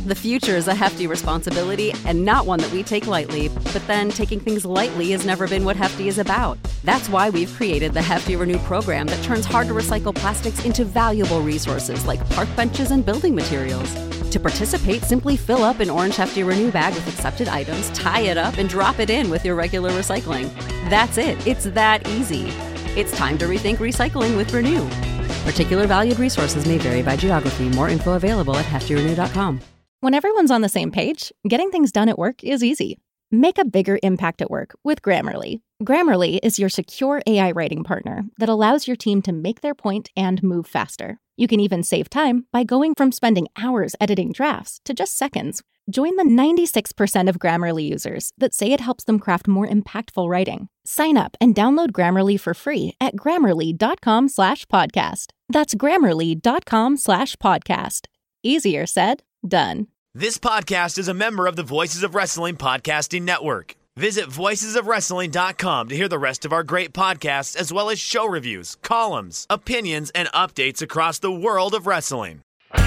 The future is a hefty responsibility and not one that we take lightly, but then taking things lightly has never been what Hefty is about. That's why we've created the Hefty Renew program that turns hard-to-recycle plastics into valuable resources like park benches and building materials. To participate, simply fill up an orange Hefty Renew bag with accepted items, tie it up, and drop it in with your regular recycling. That's it. It's that easy. It's time to rethink recycling with Renew. Particular valued resources may vary by geography. More info available at heftyrenew.com. When everyone's on the same page, getting things done at work is easy. Make a bigger impact at work with Grammarly. Grammarly is your secure AI writing partner that allows your team to make their point and move faster. You can even save time by going from spending hours editing drafts to just seconds. Join the 96% of Grammarly users that say it helps them craft more impactful writing. Sign up and download Grammarly for free at grammarly.com/podcast. That's grammarly.com/podcast. Easier said, done. This podcast is a member of the Voices of Wrestling Podcasting Network. Visit voicesofwrestling.com to hear the rest of our great podcasts, as well as show reviews, columns, opinions, and updates across the world of wrestling.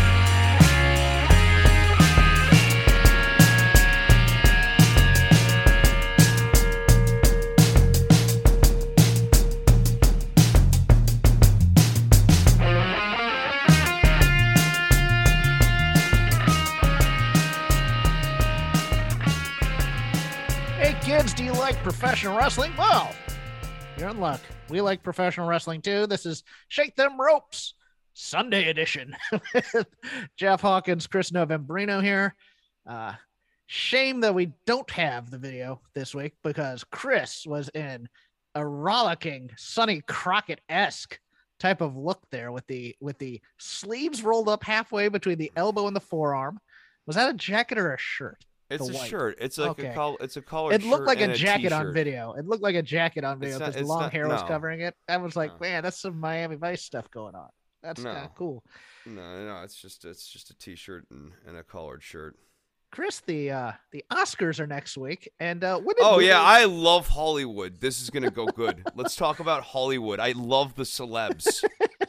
Kids, do you like professional wrestling? Well, you're in luck. We like professional wrestling too. This is Shake Them Ropes Sunday edition. Jeff Hawkins, Chris Novembrino here. Shame that we don't have the video this week because Chris was in a rollicking Sonny Crockett-esque type of look there with the sleeves rolled up halfway between the elbow and the forearm. Was that a jacket or a shirt? It's a shirt. It's like okay. It's a collared shirt. It looked like a jacket t-shirt. on video. It looked like a jacket on video because the long hair was covering it. I was like, man, that's some Miami Vice stuff going on. That's kind of cool. No, it's just a t-shirt and a collared shirt. Chris, the Oscars are next week, and I love Hollywood. This is gonna go good. Let's talk about Hollywood. I love the celebs.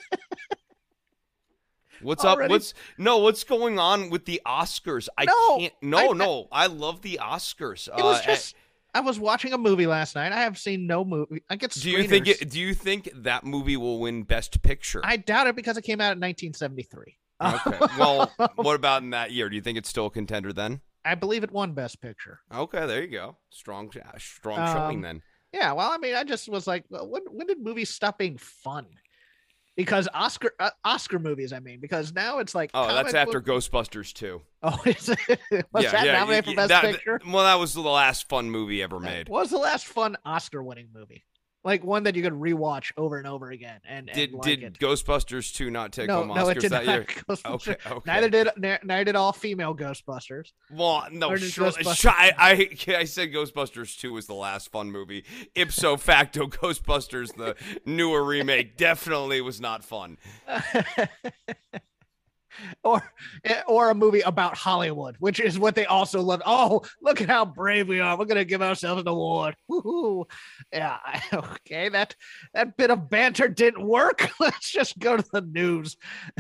What's already? up? What's going on with the Oscars? I love the Oscars. It was just I was watching a movie last night. I have seen no movie. I get screeners. Do you think that movie will win Best Picture? I doubt it because it came out in 1973. Okay. Well, what about in that year? Do you think it's still a contender then? I believe it won Best Picture. Okay, there you go. Strong showing then. Yeah, well, I mean, I just was like, when did movies stop being fun? Because Oscar movies, I mean, because now it's like... Oh, that's after Ghostbusters 2. Oh, is it? Was that nominated for Best Picture? Well, that was the last fun movie ever made. What was the last fun Oscar-winning movie? Like one that you could rewatch over and over again. Did Ghostbusters 2 not take home Oscars no, it did that not. year? Okay. Neither did all female Ghostbusters. Well, no, sure. I said Ghostbusters 2 was the last fun movie. Ipso facto, Ghostbusters, the newer remake, definitely was not fun. Or a movie about Hollywood, which is what they also love. Oh, look at how brave we are. We're going to give ourselves an award. Woo-hoo. Yeah. Okay. That bit of banter didn't work. Let's just go to the news.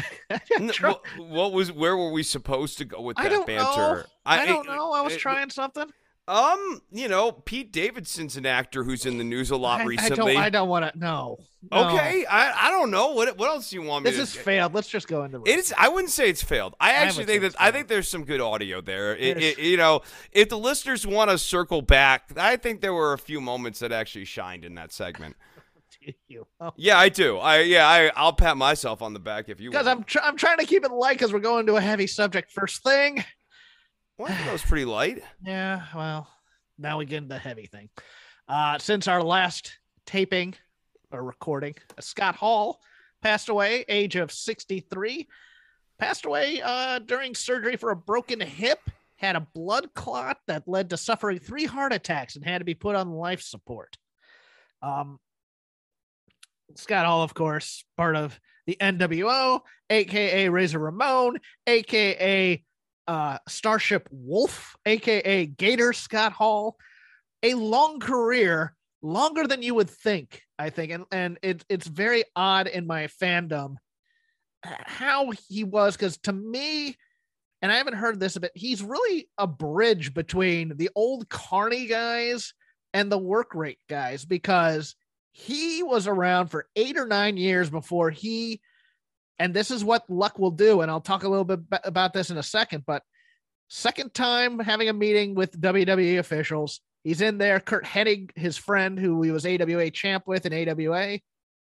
Where were we supposed to go with that banter? Know. I don't know. I was trying something. Pete Davidson's an actor who's in the news a lot recently. I don't want to. No. Okay, I don't know. What else do you want me to? This is failed. Let's just go into it. I wouldn't say it's failed. I think there's some good audio there. If the listeners want to circle back, I think there were a few moments that actually shined in that segment. Yeah, I do. I'll pat myself on the back if you want. Because I'm trying to keep it light because we're going to a heavy subject first thing. Well, I think that was pretty light. Yeah, well, now we get into the heavy thing. Since our last taping or recording, Scott Hall passed away, age of 63. Passed away during surgery for a broken hip, had a blood clot that led to suffering 3 heart attacks and had to be put on life support. Scott Hall, of course, part of the NWO, a.k.a. Razor Ramon, a.k.a. Starship Wolf, aka Gator Scott Hall, a long career, longer than you would think, I think, and it's very odd in my fandom how he was, because to me, and I haven't heard this a bit, he's really a bridge between the old Carney guys and the work rate guys, because he was around for 8 or 9 years before and this is what luck will do. And I'll talk a little bit about this in a second, but second time having a meeting with WWE officials, he's in there. Curt Hennig, his friend, who he was AWA champ with in AWA,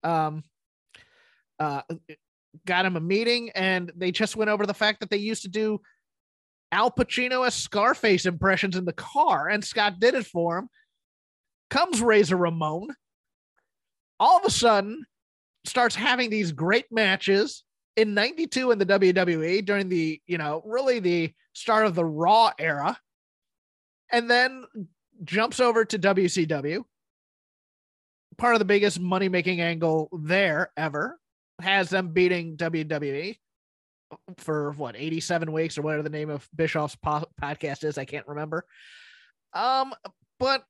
got him a meeting, and they just went over the fact that they used to do Al Pacino as Scarface impressions in the car, and Scott did it for him. Comes Razor Ramon. All of a sudden, starts having these great matches in 92 in the WWE during the, really the start of the Raw era, and then jumps over to WCW. Part of the biggest money-making angle there ever, has them beating WWE for 87 weeks or whatever the name of Bischoff's podcast is. I can't remember. But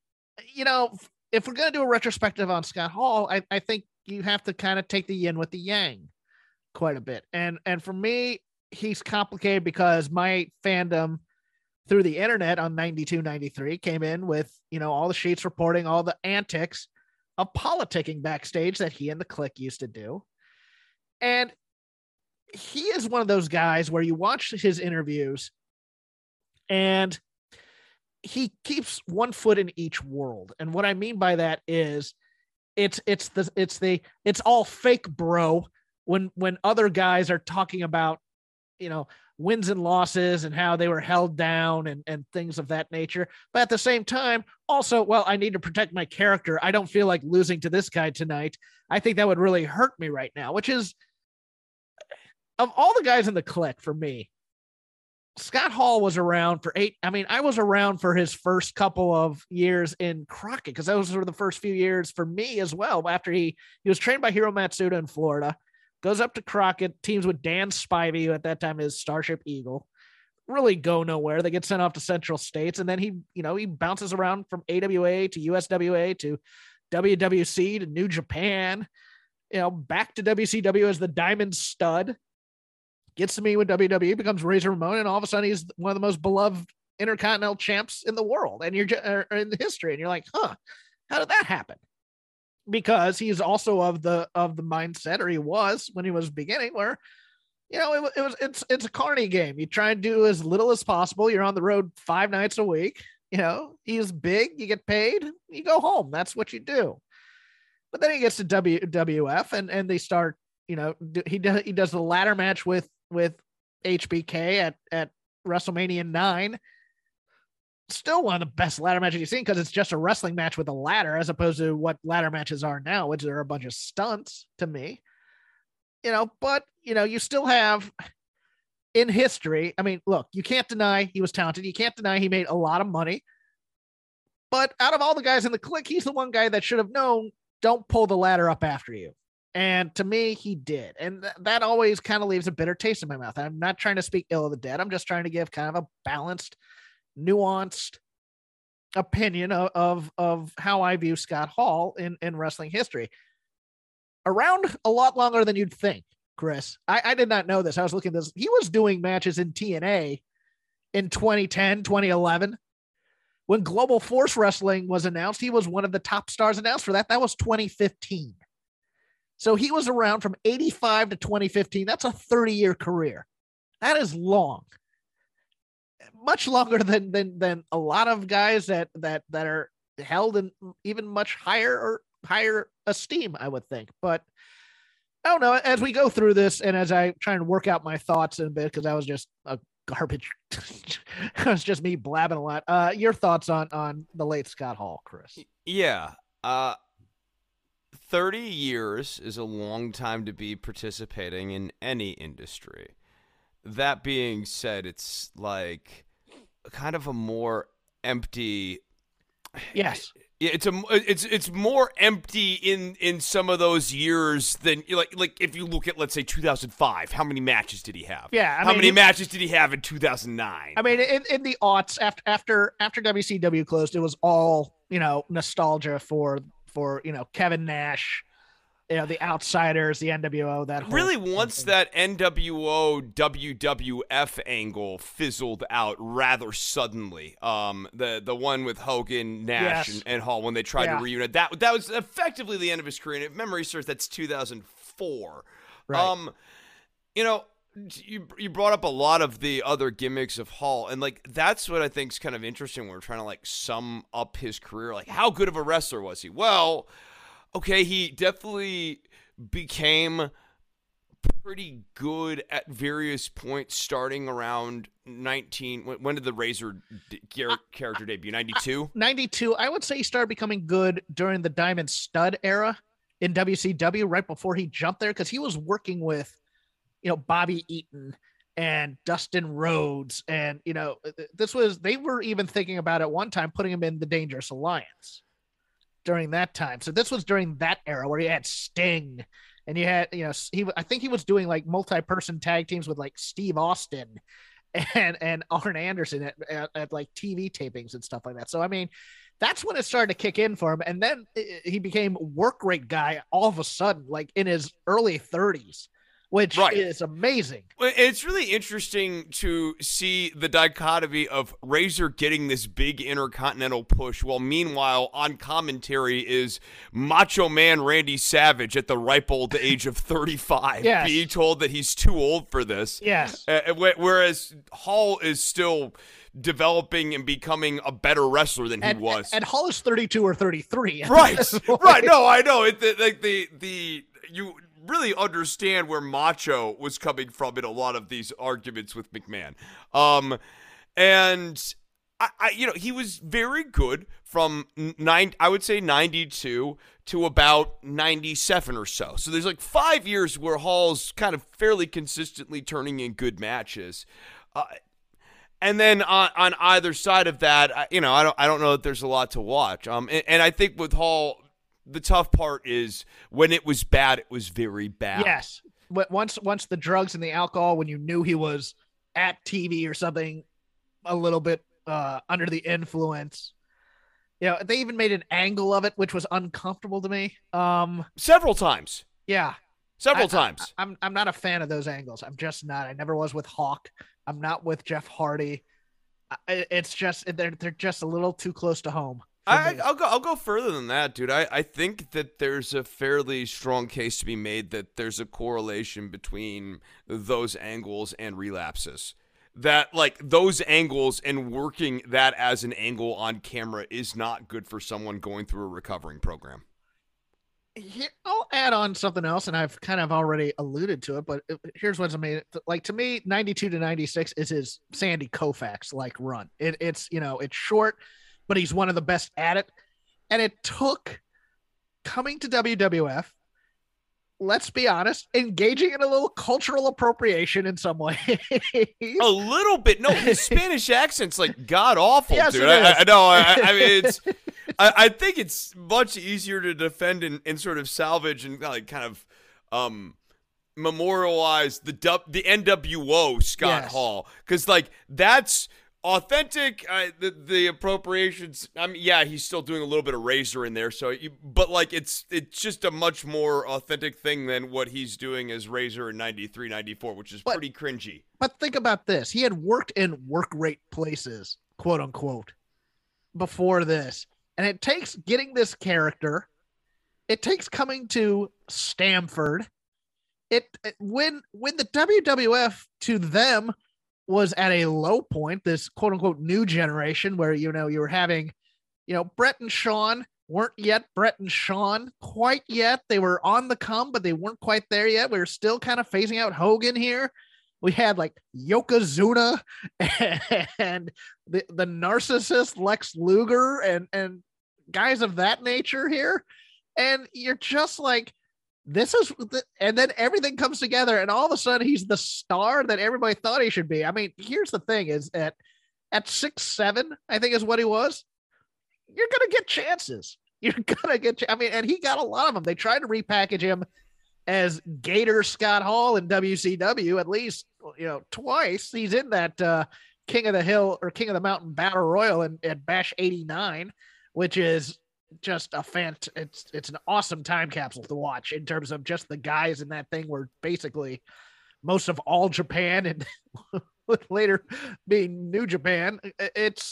if we're going to do a retrospective on Scott Hall, I think you have to kind of take the yin with the yang quite a bit. And for me, he's complicated because my fandom through the internet on 92, 93 came in with, all the sheets reporting all the antics of politicking backstage that he and the Clique used to do. And he is one of those guys where you watch his interviews and he keeps one foot in each world. And what I mean by that is it's all fake, bro. When other guys are talking about, wins and losses and how they were held down and things of that nature. But at the same time, also, well, I need to protect my character. I don't feel like losing to this guy tonight. I think that would really hurt me right now, which is, of all the guys in the Clique, for me, Scott Hall was around for 8. I mean, I was around for his first couple of years in Crockett, because those were the first few years for me as well. After he was trained by Hiro Matsuda in Florida, goes up to Crockett, teams with Dan Spivey, who at that time is Starship Eagle, really go nowhere. They get sent off to Central States, and then he bounces around from AWA to USWA to WWC to New Japan, back to WCW as the Diamond Stud. Gets to meet with WWE, becomes Razor Ramon, and all of a sudden he's one of the most beloved intercontinental champs in the world, and you're in the history, and you're like, how did that happen? Because he's also of the mindset, or he was when he was beginning, where it's a Carney game. You try and do as little as possible. You're on the road 5 nights a week. He's big. You get paid. You go home. That's what you do. But then he gets to WWF, and they start. He does the ladder match with HBK at WrestleMania 9. Still one of the best ladder matches you've seen, because it's just a wrestling match with a ladder, as opposed to what ladder matches are now, which are a bunch of stunts to me. But you still have in history. I mean, look, you can't deny he was talented. You can't deny he made a lot of money. But out of all the guys in the Clique, he's the one guy that should have known, don't pull the ladder up after you. And to me, he did. And that always kind of leaves a bitter taste in my mouth. I'm not trying to speak ill of the dead. I'm just trying to give kind of a balanced, nuanced opinion of how I view Scott Hall in wrestling history. Around a lot longer than you'd think, Chris. I did not know this. I was looking at this. He was doing matches in TNA in 2010, 2011. When Global Force Wrestling was announced, he was one of the top stars announced for that. That was 2015. So he was around from 85 to 2015. That's a 30-year career. That is long. Much longer than a lot of guys that are held in even much higher esteem, I would think. But I don't know. As we go through this, and as I try and work out my thoughts in a bit, because I was just a garbage. It was just me blabbing a lot. Your thoughts on the late Scott Hall, Chris? Yeah. 30 years is a long time to be participating in any industry. That being said, it's like kind of a more empty. Yes. It's more empty in some of those years than like if you look at, let's say, 2005, how many matches did he have? Yeah. How many matches did he have in 2009? I mean, in the aughts, after WCW closed, it was all, nostalgia for Kevin Nash, the Outsiders, the NWO, that whole really once that NWO WWF angle fizzled out rather suddenly. The one with Hogan, Nash, and Hall when they tried to reunite, that was effectively the end of his career. And if memory serves, that's 2004. Right. You brought up a lot of the other gimmicks of Hall, and like that's what I think is kind of interesting when we're trying to like sum up his career. Like, how good of a wrestler was he? Well, okay, he definitely became pretty good at various points starting around 19. When did the Razor character debut? 92? 92. I would say he started becoming good during the Diamond Stud era in WCW, right before he jumped there, because he was working with, Bobby Eaton and Dustin Rhodes. And, they were even thinking about at one time putting him in the Dangerous Alliance during that time. So this was during that era where you had Sting and you had, I think he was doing like multi-person tag teams with like Steve Austin and Arn Anderson at like TV tapings and stuff like that. So, I mean, that's when it started to kick in for him. And then he became work rate guy all of a sudden, like in his early 30s. Which is amazing. It's really interesting to see the dichotomy of Razor getting this big intercontinental push, while meanwhile on commentary is Macho Man Randy Savage at the ripe old age of 35, being told that he's too old for this. Yes. Whereas Hall is still developing and becoming a better wrestler than he was. And Hall is 32 or 33. Right. Right. No, I know. You really understand where Macho was coming from in a lot of these arguments with McMahon. And he was very good from 92 to about 97 or so. So there's like 5 years where Hall's kind of fairly consistently turning in good matches. And then on either side of that, I don't know that there's a lot to watch. And I think with Hall, the tough part is when it was bad, it was very bad. Yes. But once the drugs and the alcohol, when you knew he was at TV or something a little bit under the influence, they even made an angle of it, which was uncomfortable to me. Several times. Yeah. Several times. I'm not a fan of those angles. I'm just not. I never was with Hawk. I'm not with Jeff Hardy. It's just, they're just a little too close to home. I'll go further than that, dude. I think that there's a fairly strong case to be made that there's a correlation between those angles and relapses. That like those angles and working that as an angle on camera is not good for someone going through a recovering program. Here, I'll add on something else, and I've kind of already alluded to it, but here's what's amazing. Like, to me, 92 to 96 is his Sandy Koufax like run. It's short, but he's one of the best at it. And it took coming to WWF, let's be honest, engaging in a little cultural appropriation in some way. A little bit. No, his Spanish accent's like god awful, yes, dude. I know. I mean, it's. I think it's much easier to defend and sort of salvage and like kind of memorialize the NWO Scott Hall, because like that's authentic. The appropriations. I mean, yeah, he's still doing a little bit of Razor in there. So, but like it's just a much more authentic thing than what he's doing as Razor in 93, 94, which is pretty cringy. But think about this: he had worked in work rate places, quote unquote, before this, and it takes getting this character. It takes coming to Stamford. When the WWF to them was at a low point, this quote unquote new generation where, you were having, Brett and Shawn weren't yet Brett and Shawn quite yet. They were on the come, but they weren't quite there yet. We were still kind of phasing out Hogan here. We had like Yokozuna and the narcissist Lex Luger and guys of that nature here. And you're just like, and then everything comes together, and all of a sudden he's the star that everybody thought he should be. I mean, here's the thing: is at 6'7", I think is what he was. You're gonna get chances. And he got a lot of them. They tried to repackage him as Gator Scott Hall in WCW at least, twice. He's in that King of the Hill or King of the Mountain Battle Royal at Bash '89, which is just it's an awesome time capsule to watch in terms of just the guys in that thing were basically most of all Japan and later being New Japan. It's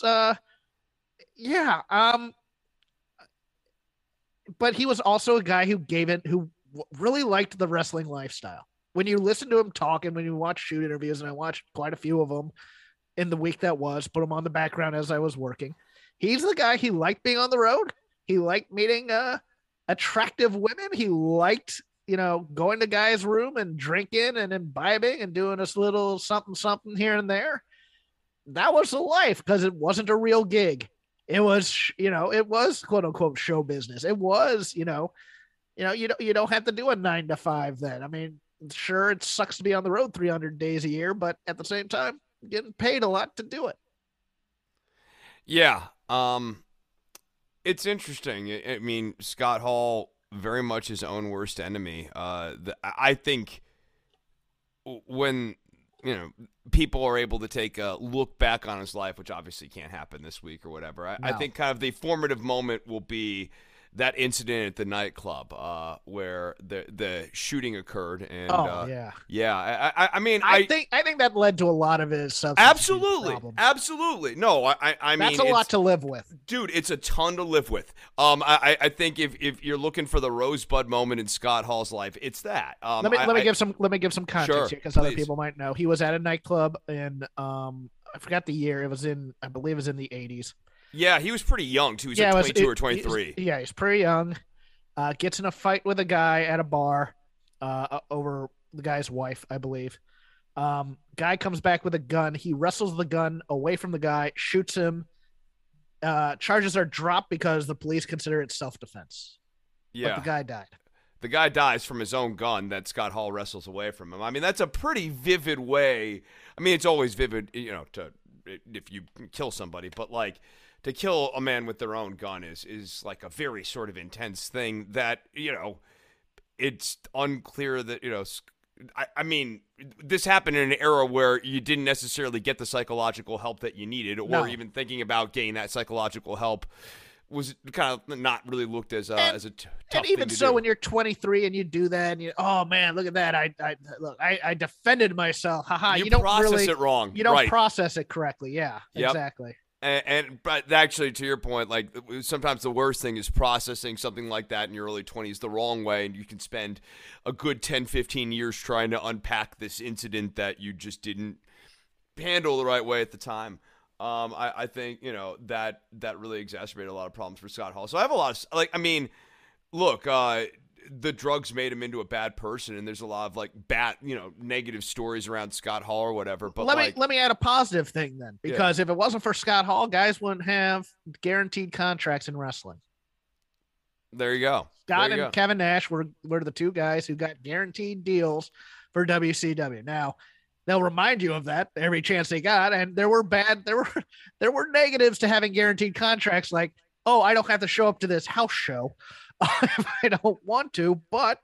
but he was also a guy who really liked the wrestling lifestyle. When you listen to him talk and when you watch shoot interviews, and I watched quite a few of them in the week that was, put them on the background as I was working. He's the guy, he liked being on the road. He liked meeting attractive women. He liked, going to guys' room and drinking and imbibing and doing this little something here and there. That was the life, because it wasn't a real gig. It was, it was quote unquote show business. It was, you don't have to do a 9 to 5 then. I mean, sure, it sucks to be on the road 300 days a year, but at the same time, getting paid a lot to do it. Yeah. It's interesting. I mean, Scott Hall, very much his own worst enemy. I think when, people are able to take a look back on his life, which obviously can't happen this week or whatever, I think kind of the formative moment will be that incident at the nightclub where the shooting occured. And I mean, I think that led to a lot of his substance absolutely. No, I mean, that's a lot to live with, dude. It's a ton to live with. I think if you're looking for the rosebud moment in Scott Hall's life, it's that. Let me give some context here, because other people might know. He was at a nightclub in I forgot the year. I believe it was in the 80s. Yeah, he was pretty young, too. He was 22 or 23. He's pretty young. Gets in a fight with a guy at a bar over the guy's wife, I believe. Guy comes back with a gun. He wrestles the gun away from the guy, shoots him. Charges are dropped because the police consider it self-defense. Yeah. But the guy died. The guy dies from his own gun that Scott Hall wrestles away from him. I mean, that's a pretty vivid way. I mean, it's always vivid, if you kill somebody, but like, to kill a man with their own gun is like a very sort of intense thing that, it's unclear that, I mean, this happened in an era where you didn't necessarily get the psychological help that you needed, or even thinking about getting that psychological help was kind of not really looked as a tough and even thing to so, do. when you're 23 and you do that, and oh man, look at that! I defended myself. Haha! You don't process it wrong. You don't process it correctly. Yeah, yep. Exactly. But actually, to your point, like sometimes the worst thing is processing something like that in your early 20s the wrong way, and you can spend a good 10, 15 years trying to unpack this incident that you just didn't handle the right way at the time. I think, that really exacerbated a lot of problems for Scott Hall. So I have a lot of, look, the drugs made him into a bad person, and there's a lot of bad, negative stories around Scott Hall or whatever. But let me add a positive thing then, because if it wasn't for Scott Hall, guys wouldn't have guaranteed contracts in wrestling. There you go. Scott and Kevin Nash were the two guys who got guaranteed deals for WCW. Now, they'll remind you of that every chance they got, and there were negatives to having guaranteed contracts, like, oh, I don't have to show up to this house show if I don't want to, but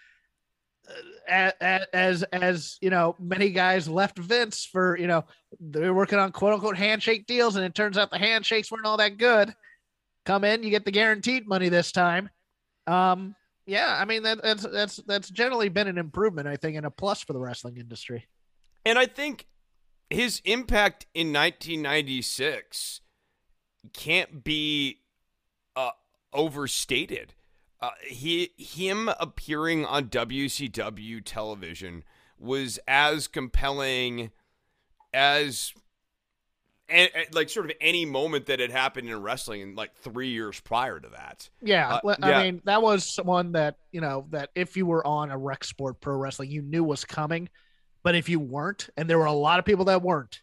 as many guys left Vince for, they're working on quote unquote handshake deals, and it turns out the handshakes weren't all that good. Come in, you get the guaranteed money this time. I mean, that's generally been an improvement, I think, and a plus for the wrestling industry. And I think his impact in 1996 can't be overstated. Him appearing on WCW television was as compelling as sort of any moment that had happened in wrestling in 3 years prior to that. I mean, that was one that, that if you were on a rec sport pro wrestling, you knew was coming. But if you weren't, and there were a lot of people that weren't,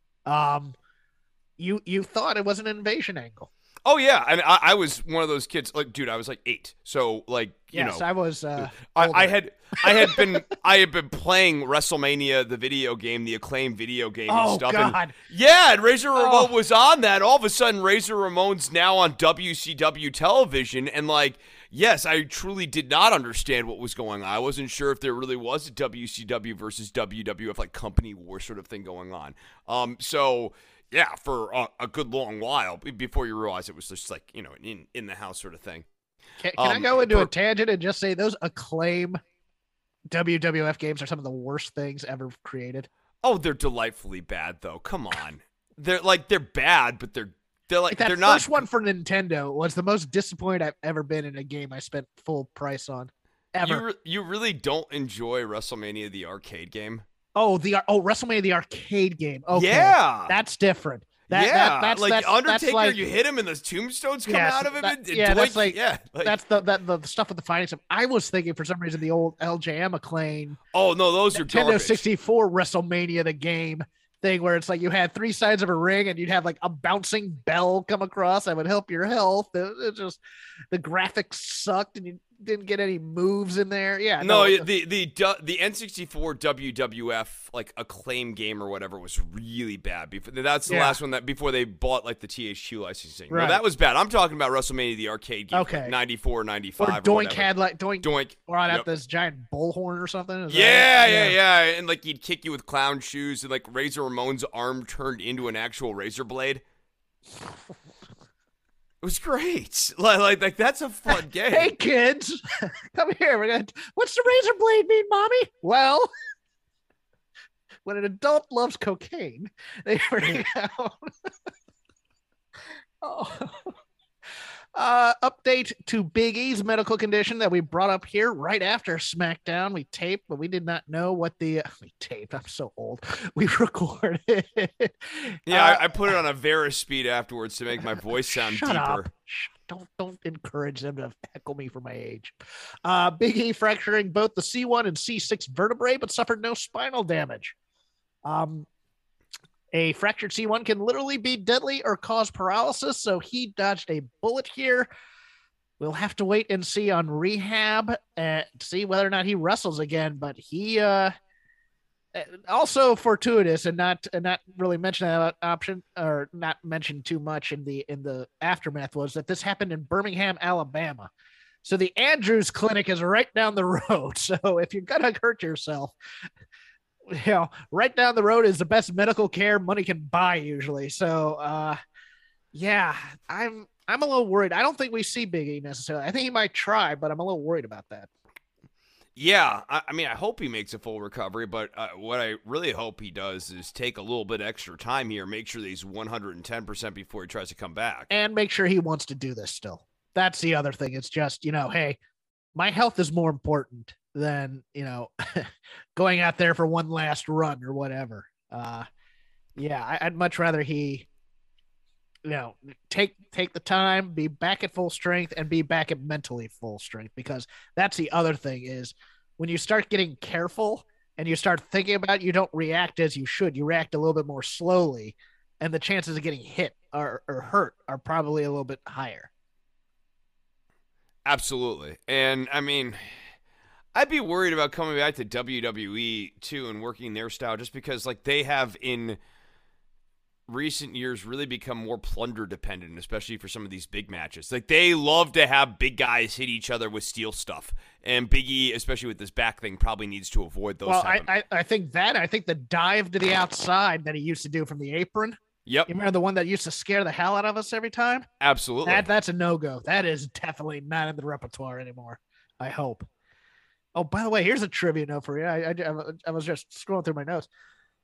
you thought it was an invasion angle. Oh yeah, and I was one of those kids. Dude, I was 8, so yes, I was. I had been playing WrestleMania, the video game, the Acclaim video game, and stuff. Oh God! And Razor Ramon was on that. All of a sudden, Razor Ramon's now on WCW television, and yes, I truly did not understand what was going on. I wasn't sure if there really was a WCW versus WWF company war sort of thing going on. So Yeah, for a good long while before you realize it was just like, in the house sort of thing. Can I go into a tangent and just say those Acclaim WWF games are some of the worst things ever created? Oh, they're delightfully bad though. Come on. They're bad, but they're like that they're not. First one for Nintendo was the most disappointed I've ever been in a game I spent full price on ever. You really don't enjoy WrestleMania the arcade game? WrestleMania the arcade game. Okay. Yeah. That's different. That's Undertaker, you hit him and the tombstones come out of him. That's the stuff with the fighting stuff. I was thinking for some reason the old LJM Acclaim. Oh no, those are Nintendo 64 WrestleMania the game thing where it's like you had three sides of a ring and you'd have like a bouncing bell come across that would help your health. It just the graphics sucked and you didn't get any moves in there. Yeah. The N64 WWF like Acclaim game or whatever was really bad. That's the last one before they bought like the THQ licensing. Right. No, that was bad. I'm talking about WrestleMania the arcade game. Okay. Like 94, 95. Or Doink had like Doink brought out this giant bullhorn or something. Yeah. And like he'd kick you with clown shoes and like Razor Ramon's arm turned into an actual razor blade. It was great. Like that's a fun game. Hey kids, come here. What's the razor blade mean, Mommy? Well, when an adult loves cocaine, they bring out. Update to Big E's medical condition that we brought up here right after SmackDown. We taped, but we did not know what we taped. I'm so old. We recorded. Yeah, I put it on a Vera speed afterwards to make my voice sound shut deeper. Up. Don't encourage them to heckle me for my age. Big E fracturing both the C1 and C6 vertebrae, but suffered no spinal damage. A fractured C1 can literally be deadly or cause paralysis, so he dodged a bullet here. We'll have to wait and see on rehab to see whether or not he wrestles again, but he also fortuitous and not really mentioned that option or not mentioned too much in the aftermath was that this happened in Birmingham, Alabama. So the Andrews Clinic is right down the road. So if you're going to hurt yourself, right down the road is the best medical care money can buy usually. So, I'm a little worried. I don't think we see Big E necessarily. I think he might try, but I'm a little worried about that. Yeah, I mean, I hope he makes a full recovery, but what I really hope he does is take a little bit extra time here, make sure that he's 110% before he tries to come back. And make sure he wants to do this still. That's the other thing. It's just, hey, my health is more important than going out there for one last run or whatever. I'd much rather he take the time, be back at full strength, and be back at mentally full strength, because that's the other thing is when you start getting careful and you start thinking about it, you don't react as you should. You react a little bit more slowly, and the chances of getting hit or hurt are probably a little bit higher. Absolutely. And I mean, I'd be worried about coming back to WWE too and working their style, just because like they have in recent years really become more plunder dependent, especially for some of these big matches. Like they love to have big guys hit each other with steel stuff, and Big E, especially with this back thing, probably needs to avoid those. Well, I think the dive to the outside that he used to do from the apron. Yep. You remember the one that used to scare the hell out of us every time? Absolutely. That's a no-go. That is definitely not in the repertoire anymore, I hope. Oh, by the way, here's a trivia note for you. I was just scrolling through my notes.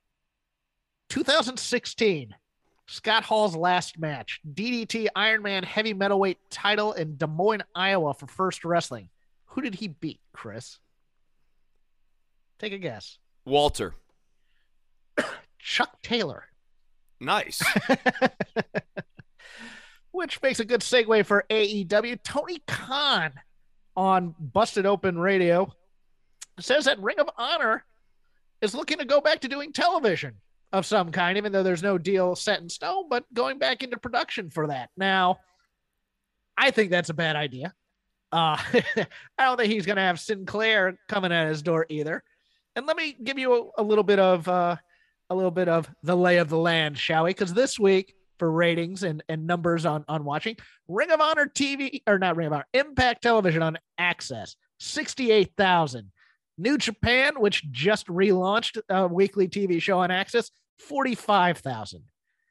2016, Scott Hall's last match, DDT Ironman heavy metalweight title in Des Moines, Iowa for First Wrestling. Who did he beat, Chris? Take a guess. Walter. Chuck Taylor. Nice. Which makes a good segue for AEW. Tony Khan on Busted Open Radio says that Ring of Honor is looking to go back to doing television of some kind, even though there's no deal set in stone, but going back into production for that. Now, I think that's a bad idea. I don't think he's going to have Sinclair coming at his door either. And let me give you a little bit of the lay of the land, shall we? Because this week, for ratings and numbers on watching, Ring of Honor TV, or not Ring of Honor, Impact Television on Access, 68,000. New Japan, which just relaunched a weekly TV show on Access, 45,000.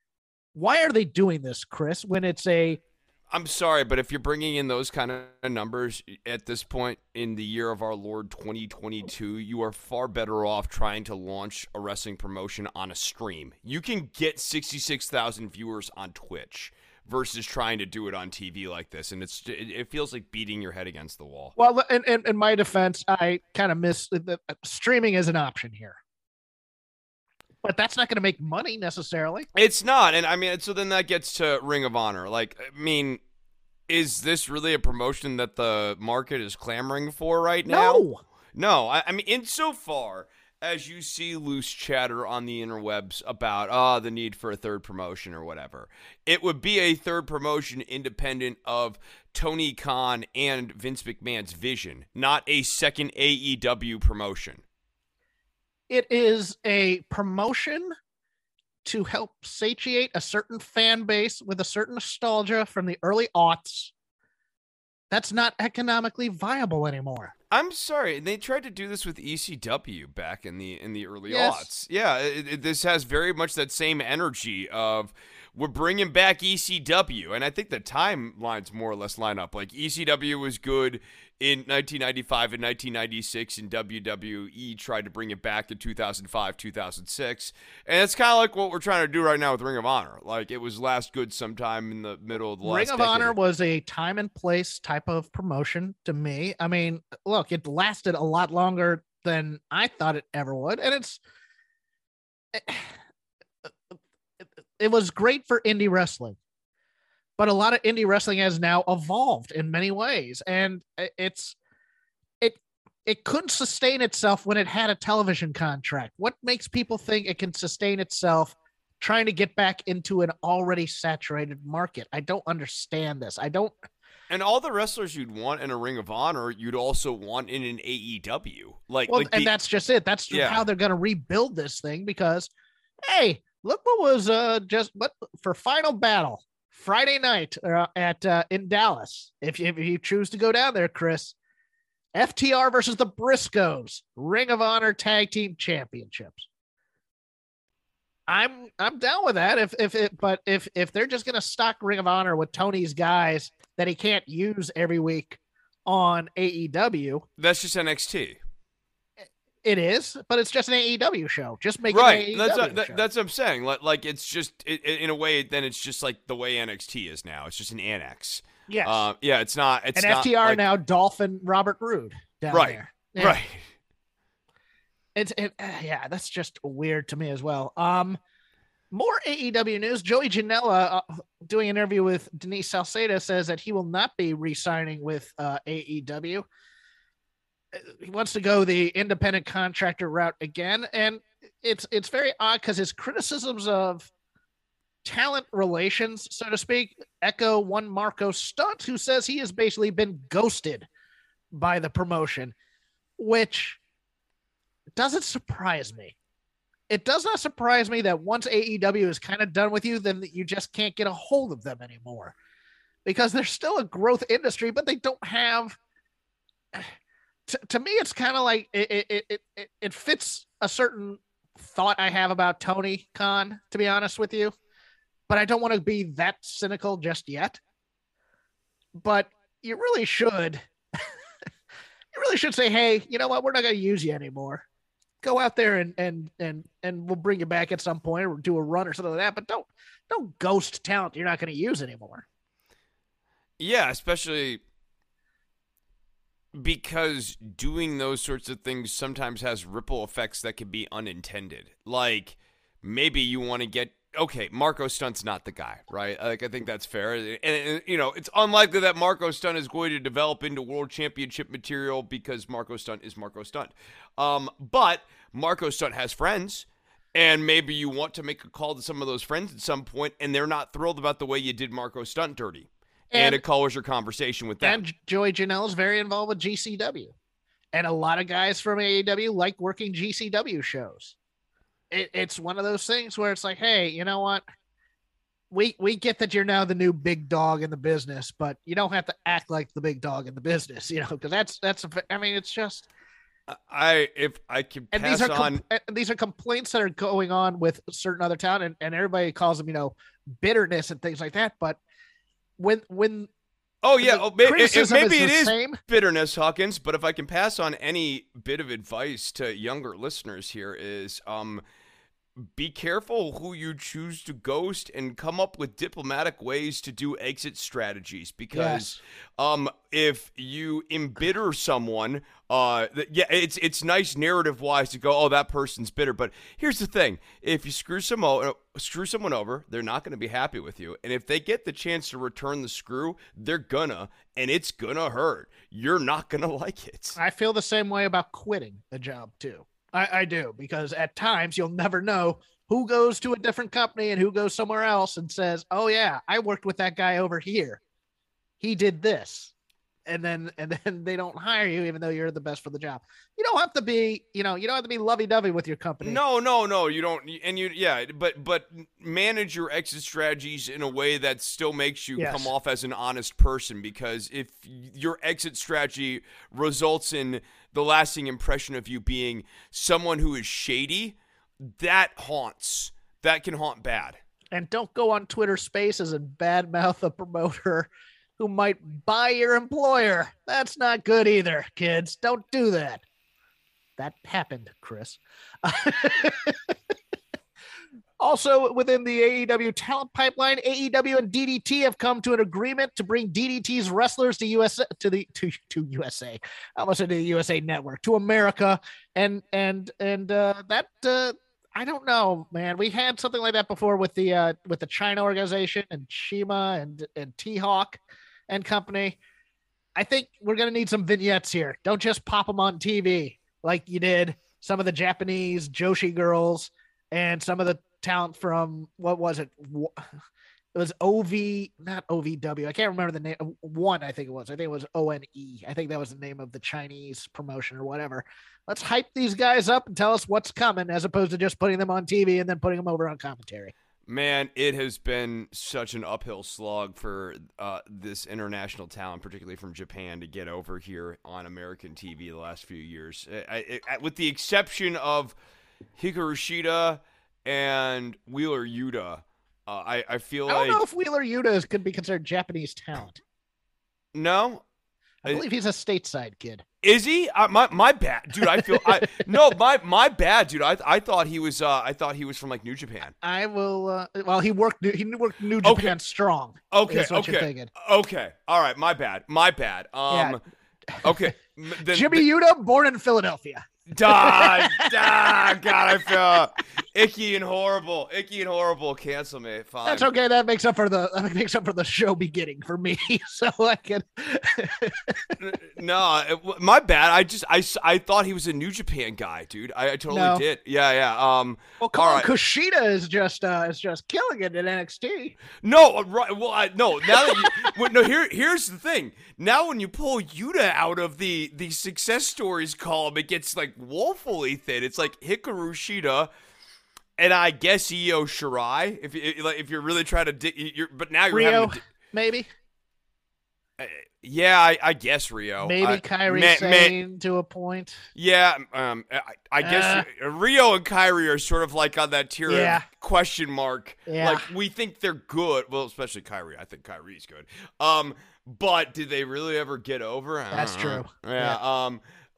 Why are they doing this, Chris, when it's a... I'm sorry, but if you're bringing in those kind of numbers at this point in the year of our Lord 2022, you are far better off trying to launch a wrestling promotion on a stream. You can get 66,000 viewers on Twitch versus trying to do it on TV like this, and it feels like beating your head against the wall. Well, in my defense, I kind of miss the streaming as an option here. But that's not going to make money necessarily. It's not. And I mean, so then that gets to Ring of Honor. Like, I mean, is this really a promotion that the market is clamoring for right now? No. I mean, insofar as you see loose chatter on the interwebs about, the need for a third promotion or whatever, it would be a third promotion independent of Tony Khan and Vince McMahon's vision, not a second AEW promotion. It is a promotion to help satiate a certain fan base with a certain nostalgia from the early aughts. That's not economically viable anymore. I'm sorry. They tried to do this with ECW back in the early aughts. Yeah, this has very much that same energy of we're bringing back ECW, and I think the timelines more or less line up. Like ECW was good in 1995 and 1996, and WWE tried to bring it back in 2005, 2006, and it's kind of like what we're trying to do right now with Ring of Honor. Like it was last good sometime in the middle of the last Ring of decade. Honor was a time and place type of promotion to me. I mean, look, it lasted a lot longer than I thought it ever would, and it was great for indie wrestling, but a lot of indie wrestling has now evolved in many ways, and it couldn't sustain itself when it had a television contract. What makes people think it can sustain itself trying to get back into an already saturated market? I don't understand this. And all the wrestlers you'd want in a Ring of Honor, you'd also want in an AEW. And that's just it. That's how they're going to rebuild this thing because, hey, look what was for Final Battle Friday night in Dallas. If you choose to go down there, Chris, FTR versus the Briscoes, Ring of Honor Tag Team Championships. I'm down with that. If they're just gonna stock Ring of Honor with Tony's guys that he can't use every week on AEW, that's just NXT. It is, but it's just an AEW show. Just make it an AEW show. That's what I'm saying. Like it's just in a way. Then it's just like the way NXT is now. It's just an annex. Yes. It's not. It's and not FTR like, now Dolphin Robert Roode down there. Yeah. Right. That's just weird to me as well. More AEW news. Joey Janela doing an interview with Denise Salcedo says that he will not be re-signing with AEW. He wants to go the independent contractor route again, and it's very odd because his criticisms of talent relations, so to speak, echo one Marco Stunt, who says he has basically been ghosted by the promotion, which doesn't surprise me. It does not surprise me that once AEW is kind of done with you, then you just can't get a hold of them anymore because they're still a growth industry, but they don't have... To me, it's kind of like it fits a certain thought I have about Tony Khan, to be honest with you, but I don't want to be that cynical just yet. But you really should, say, hey, you know what? We're not going to use you anymore. Go out there and we'll bring you back at some point or do a run or something like that. But don't ghost talent you're not going to use anymore. Yeah, especially because doing those sorts of things sometimes has ripple effects that can be unintended. Like maybe you want to get, okay, Marco Stunt's not the guy, right? Like I think that's fair. And it's unlikely that Marco Stunt is going to develop into world championship material because Marco Stunt is Marco Stunt. But Marco Stunt has friends, and maybe you want to make a call to some of those friends at some point, and they're not thrilled about the way you did Marco Stunt dirty. And it colors your conversation with them. And Joey Janela is very involved with GCW. And a lot of guys from AEW like working GCW shows. It's one of those things where it's like, hey, you know what? We get that you're now the new big dog in the business, but you don't have to act like the big dog in the business, because it's just... If I could pass on... These are complaints that are going on with certain other town, and everybody calls them, bitterness and things like that. But when maybe it is same bitterness, Hawkins. But if I can pass on any bit of advice to younger listeners here is, be careful who you choose to ghost and come up with diplomatic ways to do exit strategies, because if you embitter someone, it's nice narrative wise to go, oh, that person's bitter. But here's the thing. If you screw someone over, they're not going to be happy with you. And if they get the chance to return the screw, they're gonna, and it's gonna hurt. You're not going to like it. I feel the same way about quitting a job too. I do, because at times you'll never know who goes to a different company and who goes somewhere else and says, oh yeah, I worked with that guy over here. He did this. And then they don't hire you, even though you're the best for the job. You don't have to be, you don't have to be lovey-dovey with your company. No, you don't. And but manage your exit strategies in a way that still makes you come off as an honest person, because if your exit strategy results in the lasting impression of you being someone who is shady, that can haunt bad. And don't go on Twitter Spaces and badmouth a promoter who might buy your employer. That's not good either, kids. Don't do that. That happened, Chris. Also, within the AEW talent pipeline, AEW and DDT have come to an agreement to bring DDT's wrestlers to USA. I almost said to the USA Network, to America, and that I don't know, man. We had something like that before with the China organization and Shima and T-Hawk and company. I think we're gonna need some vignettes here. Don't just pop them on TV like you did some of the Japanese Joshi girls and some of the talent from, what was it? It was not OVW. I can't remember the name. One, I think it was. I think it was ONE. I think that was the name of the Chinese promotion or whatever. Let's hype these guys up and tell us what's coming, as opposed to just putting them on TV and then putting them over on commentary. Man, it has been such an uphill slog for this international talent, particularly from Japan, to get over here on American TV the last few years. With the exception of Hikaru Shida and Wheeler Yuta, I feel like... I don't know if Wheeler Yuta could be considered Japanese talent. No? I believe he's a stateside kid. Is he? My bad, dude. My bad, dude. I thought he was from like New Japan. I will. Well, he worked New Japan strong. Okay. Okay. All right. My bad. Yeah. Okay. Jimmy Yuta, born in Philadelphia. God, I feel icky and horrible. Cancel me. Fine. That's okay. That makes up for the show beginning for me. So I can. No, my bad. I thought he was a New Japan guy, dude. I totally did. Yeah. Well, come on, right. Kushida is just killing it in NXT. No, right. Well, no. Now that here's the thing. Now when you pull Yuta out of the success stories column, it gets like woefully thin. It's like Hikaru Shida, and I guess Io Shirai. If you're really trying to dig, but now you're Rio, having to, maybe. Yeah, I guess Rio. Maybe Kairi Sane to a point. Yeah, I guess Rio and Kairi are sort of like on that tier of question mark. Yeah. Like, we think they're good. Well, especially Kairi. I think Kairi's good. But did they really ever get over? That's true. Yeah.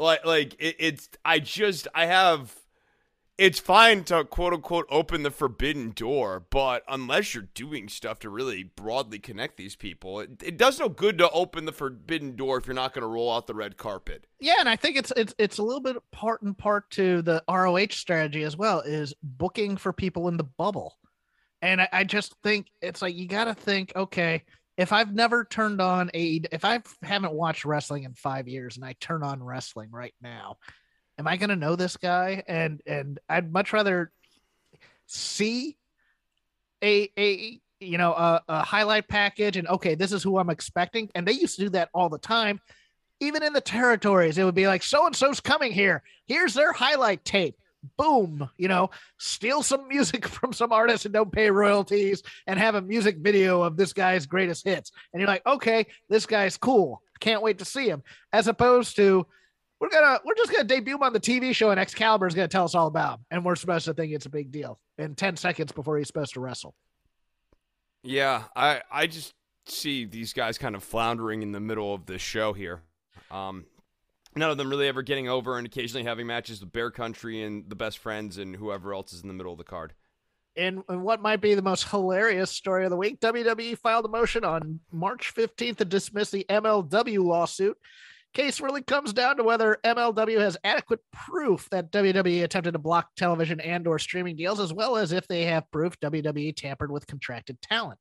It's fine to quote unquote open the forbidden door, but unless you're doing stuff to really broadly connect these people, it does no good to open the forbidden door if you're not going to roll out the red carpet. Yeah, and I think it's a little bit part and part to the ROH strategy as well, is booking for people in the bubble. And I just think it's like, you got to think, okay, if I've never turned on if I haven't watched wrestling in 5 years and I turn on wrestling right now, am I going to know this guy? And I'd much rather see a highlight package and, okay, this is who I'm expecting. And they used to do that all the time. Even in the territories, it would be like, so-and-so's coming here. Here's their highlight tape. Boom, steal some music from some artist and don't pay royalties and have a music video of this guy's greatest hits. And you're like, okay, this guy's cool. Can't wait to see him. As opposed to, we're just gonna debut him on the TV show and Excalibur is gonna tell us all about him, and we're supposed to think it's a big deal in 10 seconds before he's supposed to wrestle. Yeah, I just see these guys kind of floundering in the middle of this show here. None of them really ever getting over, and occasionally having matches with Bear Country and the Best Friends and whoever else is in the middle of the card. And what might be the most hilarious story of the week, WWE filed a motion on March 15th to dismiss the MLW lawsuit. Case really comes down to whether MLW has adequate proof that WWE attempted to block television and or streaming deals, as well as if they have proof WWE tampered with contracted talent.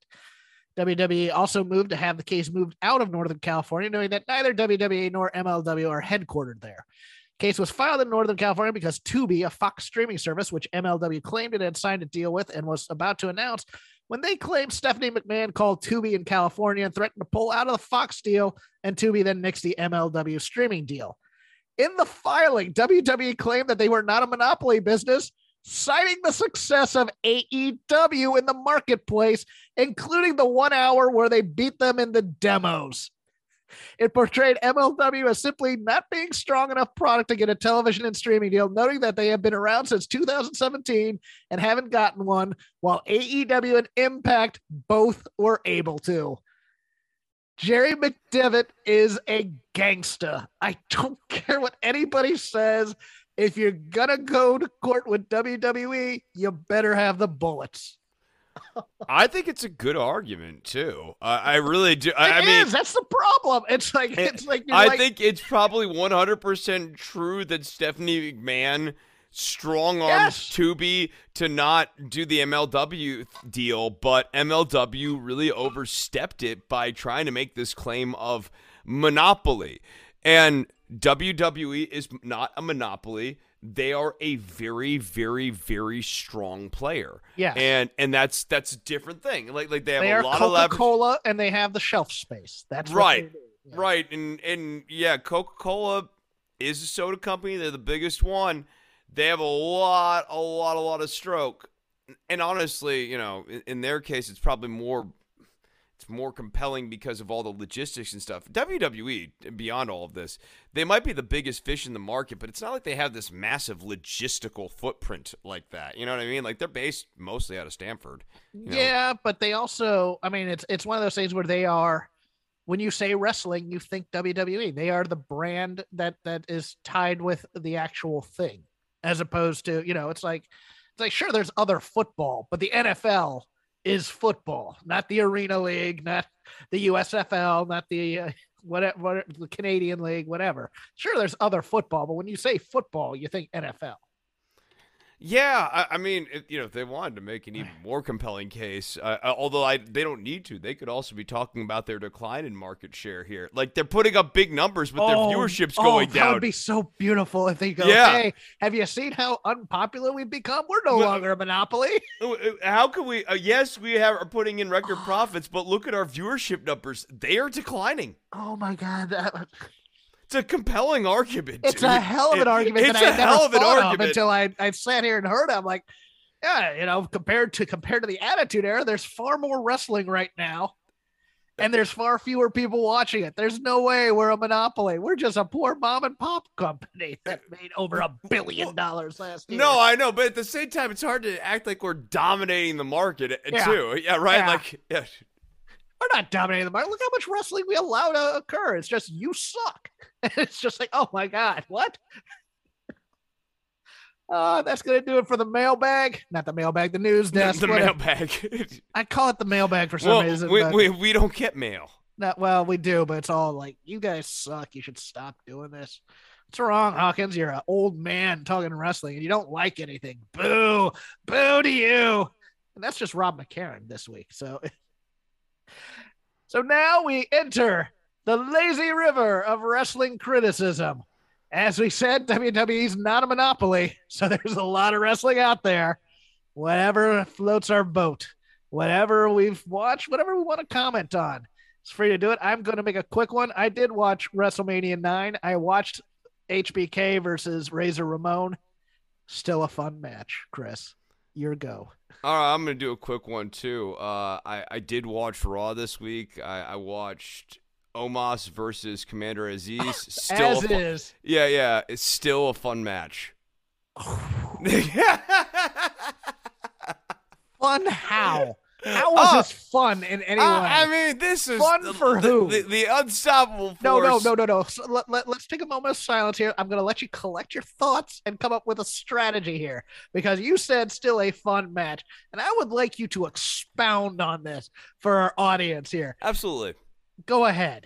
WWE also moved to have the case moved out of Northern California, knowing that neither WWE nor MLW are headquartered there. Case was filed in Northern California because Tubi, a Fox streaming service, which MLW claimed it had signed a deal with and was about to announce, when they claimed Stephanie McMahon called Tubi in California and threatened to pull out of the Fox deal, and Tubi then nixed the MLW streaming deal. In the filing, WWE claimed that they were not a monopoly business, citing the success of AEW in the marketplace, including the 1 hour where they beat them in the demos. It portrayed MLW as simply not being strong enough product to get a television and streaming deal, noting that they have been around since 2017 and haven't gotten one, while AEW and Impact both were able to. Jerry McDevitt is a gangsta. I don't care what anybody says. If you're going to go to court with WWE, you better have the bullets. I think it's a good argument too. I really do. I mean, that's the problem. It's like I think it's probably 100% true that Stephanie McMahon strong-armed Tubi to not do the MLW deal, but MLW really overstepped it by trying to make this claim of monopoly. And WWE is not a monopoly. They are a very, very, very strong player. Yeah, and that's a different thing. Like they have a lot Coca-Cola of leverage. Coca-Cola, and they have the shelf space. That's right, what they do. Right, and yeah, Coca-Cola is a soda company. They're the biggest one. They have a lot of stroke. And honestly, you know, in their case, it's probably more compelling because of all the logistics and stuff. WWE, beyond all of this, they might be the biggest fish in the market, but it's not like they have this massive logistical footprint like that. You know what I mean? Like, they're based mostly out of Stanford. Yeah, but they also, I mean, it's one of those things where they are, when you say wrestling, you think WWE. They are the brand that is tied with the actual thing, as opposed to, you know, it's like sure, there's other football, but the NFL is football, not the Arena League, not the USFL, not the whatever the Canadian League, whatever. Sure, there's other football, but when you say football, you think NFL. Yeah, I mean, if they wanted to make an even more compelling case, although they don't need to, they could also be talking about their decline in market share here. Like, they're putting up big numbers, but their viewership's going down. That would be so beautiful if they go, hey, have you seen how unpopular we've become? We're no longer a monopoly. How can we? Yes, we are putting in record profits, but look at our viewership numbers. They are declining. Oh, my God. It's a compelling argument. It's a hell of an argument that I never thought of until I sat here and heard it. I'm like, yeah, you know, compared to the Attitude Era, there's far more wrestling right now, and there's far fewer people watching it. There's no way we're a monopoly. We're just a poor mom and pop company that made over $1 billion last year. No, I know, but at the same time, it's hard to act like we're dominating the market too. Yeah, right. Yeah. Like, yeah. We're not dominating the market. Look how much wrestling we allow to occur. It's just, you suck. It's just like, oh my God, what? That's going to do it for the mailbag. Not the mailbag, the news desk. The mailbag. I call it the mailbag for some reason. We don't get mail. Well, we do, but it's all like, you guys suck. You should stop doing this. What's wrong, Hawkins? You're an old man talking wrestling and you don't like anything. Boo. Boo to you. And that's just Rob McCarran this week. So now we enter the lazy river of wrestling criticism. As we said, WWE's not a monopoly, so there's a lot of wrestling out there. Whatever floats our boat, whatever we've watched, whatever we want to comment on, it's free to do it. I'm going to make a quick one. I did watch WrestleMania 9. I watched HBK versus Razor Ramon. Still a fun match, Chris. Your go. All right, I'm going to do a quick one, too. I did watch Raw this week. I watched Omos versus Commander Aziz. Still As it is. Yeah. It's still a fun match. Fun how? How was this fun in any way? I mean, this is fun for who? The unstoppable force. No. So let's take a moment of silence here. I'm going to let you collect your thoughts and come up with a strategy here, because you said still a fun match, and I would like you to expound on this for our audience here. Absolutely. Go ahead.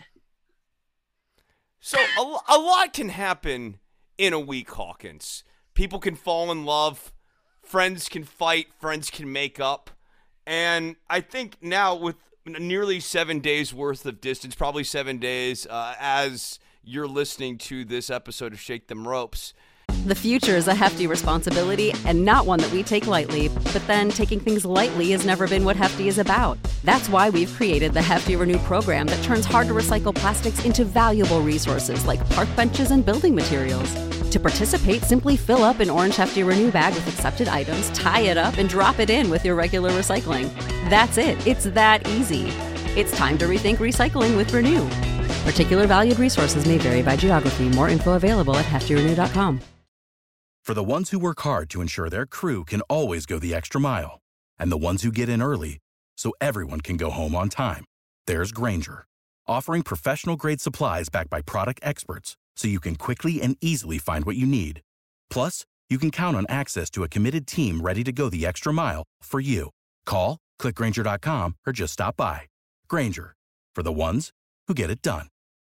So a lot can happen in a week, Hawkins. People can fall in love. Friends can fight. Friends can make up. And I think now with nearly 7 days worth of distance, probably 7 days, as you're listening to this episode of Shake Them Ropes. The future is a hefty responsibility and not one that we take lightly, but then taking things lightly has never been what Hefty is about. That's why we've created the Hefty Renew program that turns hard-to-recycle plastics into valuable resources like park benches and building materials. To participate, simply fill up an orange Hefty Renew bag with accepted items, tie it up, and drop it in with your regular recycling. That's it. It's that easy. It's time to rethink recycling with Renew. Particular valued resources may vary by geography. More info available at heftyrenew.com. For the ones who work hard to ensure their crew can always go the extra mile, and the ones who get in early so everyone can go home on time, there's Grainger, offering professional-grade supplies backed by product experts so you can quickly and easily find what you need. Plus, you can count on access to a committed team ready to go the extra mile for you. Call, click Grainger.com, or just stop by. Grainger, for the ones who get it done.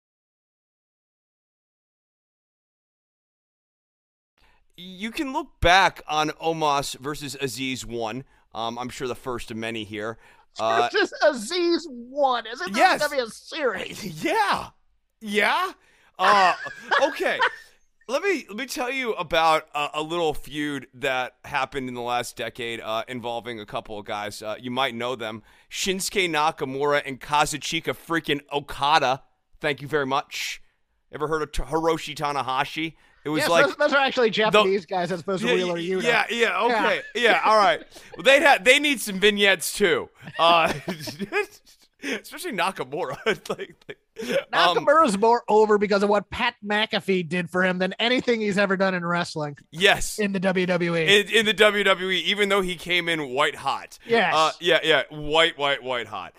You can look back on Omos versus Aziz 1. I'm sure the first of many here. Versus Aziz 1. Isn't this yes. going to be a series? Yeah. Okay. Let me tell you about a little feud that happened in the last decade involving a couple of guys. You might know them. Shinsuke Nakamura and Kazuchika freaking Okada. Thank you very much. Ever heard of Hiroshi Tanahashi? It was those are actually Japanese guys as opposed to Wheeler Yuta. Yeah, okay. Yeah, all right. Well, they need some vignettes too. Especially Nakamura. Nakamura's more over because of what Pat McAfee did for him than anything he's ever done in wrestling. Yes. In the WWE. In the WWE, even though he came in white hot. Yes. White hot.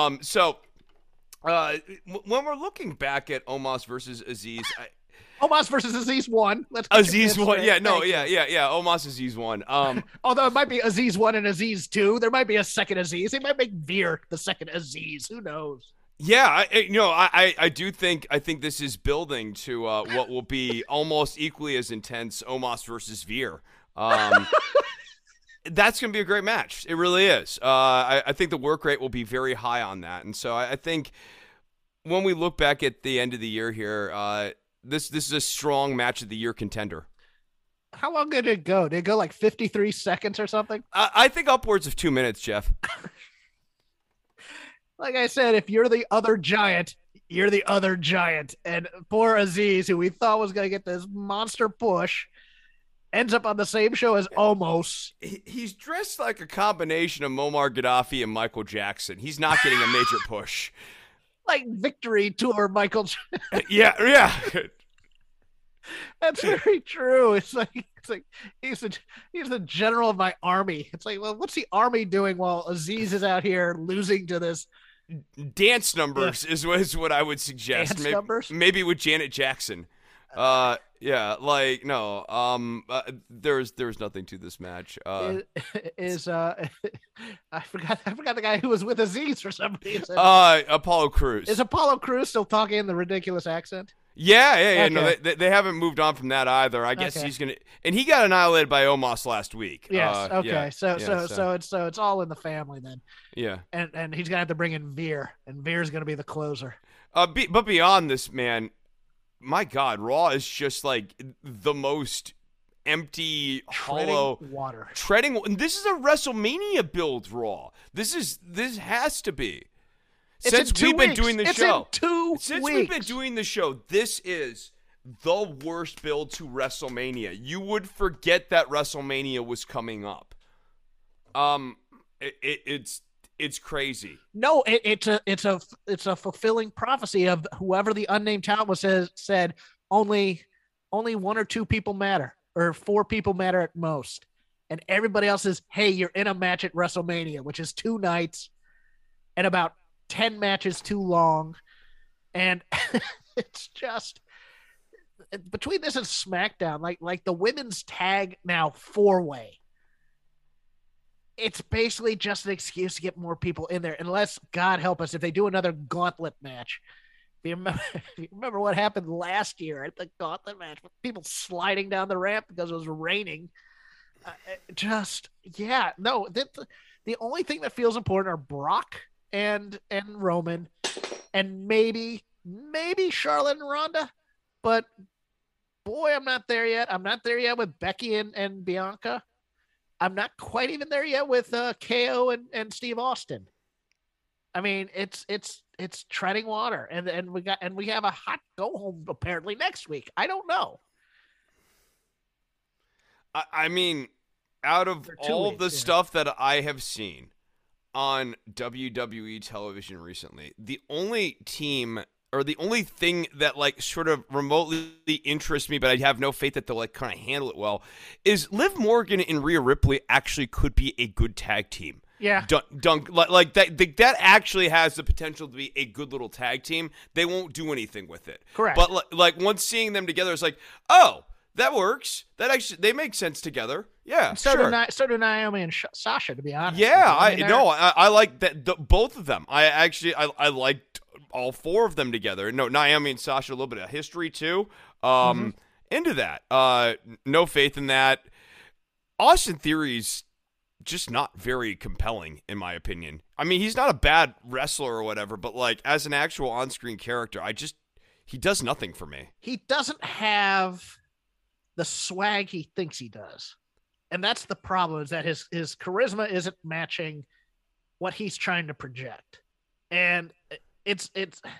When we're looking back at Omos versus Aziz, Omos versus Aziz 1. Aziz 1. Yeah. Omos Aziz 1. Although it might be Aziz 1 and Aziz 2. There might be a second Aziz. They might make Veer the second Aziz. Who knows? Yeah, I think this is building to what will be almost equally as intense Omos versus Veer. That's going to be a great match. It really is. I think the work rate will be very high on that. And so I think when we look back at the end of the year here, this is a strong match of the year contender. How long did it go? Did it go like 53 seconds or something? I think upwards of 2 minutes, Jeff. Like I said, if you're the other giant, you're the other giant. And poor Aziz, who we thought was going to get this monster push, ends up on the same show as Omos. He's dressed like a combination of Muammar Gaddafi and Michael Jackson. He's not getting a major push. Like Victory Tour Michael Jackson. Yeah. That's very true. It's like he's the general of my army. It's like, well, what's the army doing while Aziz is out here losing to this? Dance numbers is what I would suggest. Dance numbers? Maybe with Janet Jackson. There's nothing to this match. I forgot the guy who was with Aziz for some reason. Apollo Crews. Is Apollo Crews still talking in the ridiculous accent? Yeah. Okay. No, they haven't moved on from that either. I guess he's gonna, and he got annihilated by Omos last week. Yes. Okay. So it's all in the family then. Yeah. And he's gonna have to bring in Veer, and Veer's gonna be the closer. But beyond this, man, my God, Raw is just like the most empty, hollow water. This is a WrestleMania build, Raw. This has to be. Since we've been doing the show. Since we've been doing the show, this is the worst build to WrestleMania. You would forget that WrestleMania was coming up. It's crazy. No, it's a fulfilling prophecy of whoever the unnamed talent was said only one or two people matter, or four people matter at most. and everybody else is, hey, you're in a match at WrestleMania, which is 2 nights and about 10 matches too long. And it's just between this and SmackDown, like the women's tag now 4-way. It's basically just an excuse to get more people in there, unless, God help us, if they do another gauntlet match. If you remember what happened last year at the gauntlet match, with people sliding down the ramp because it was raining. The only thing that feels important are Brock and Roman, and maybe Charlotte and Ronda, but boy, I'm not there yet. I'm not there yet with Becky and Bianca. I'm not quite even there yet with KO and Steve Austin. I mean, it's treading water, and we have a hot go home apparently next week. I don't know. I mean, out of all the stuff that I have seen on WWE television recently, the only team or the only thing that like sort of remotely interests me, but I have no faith that they'll like kind of handle it well, is Liv Morgan and Rhea Ripley actually could be a good tag team. Yeah. Like that actually has the potential to be a good little tag team. They won't do anything with it. Correct. But like once seeing them together, it's like, oh, that works. That actually, they make sense together. Yeah. So sure. do Naomi and Sasha, to be honest. Yeah. I like that. Both of them. I liked all 4 of them together. No, Naomi and Sasha, a little bit of history too. Into that. No faith in that. Austin Theory's just not very compelling, in my opinion. I mean, he's not a bad wrestler or whatever, but like as an actual on-screen character, he does nothing for me. He doesn't have the swag he thinks he does. And that's the problem, is that his charisma isn't matching what he's trying to project. And it's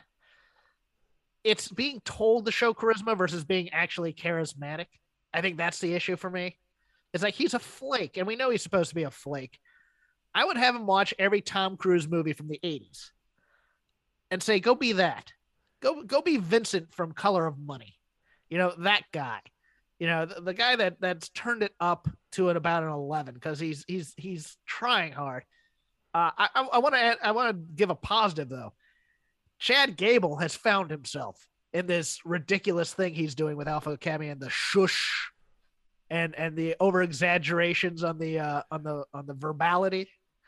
being told to show charisma versus being actually charismatic. I think that's the issue for me. It's like he's a flake, and we know he's supposed to be a flake. I would have him watch every Tom Cruise movie from the 80s and say, go be that. Go be Vincent from Color of Money. You know, that guy. You know, the guy that's turned it up to about an 11 because he's trying hard. I want to give a positive though. Chad Gable has found himself in this ridiculous thing he's doing with Alpha Academy and the shush and the over exaggerations on the verbality,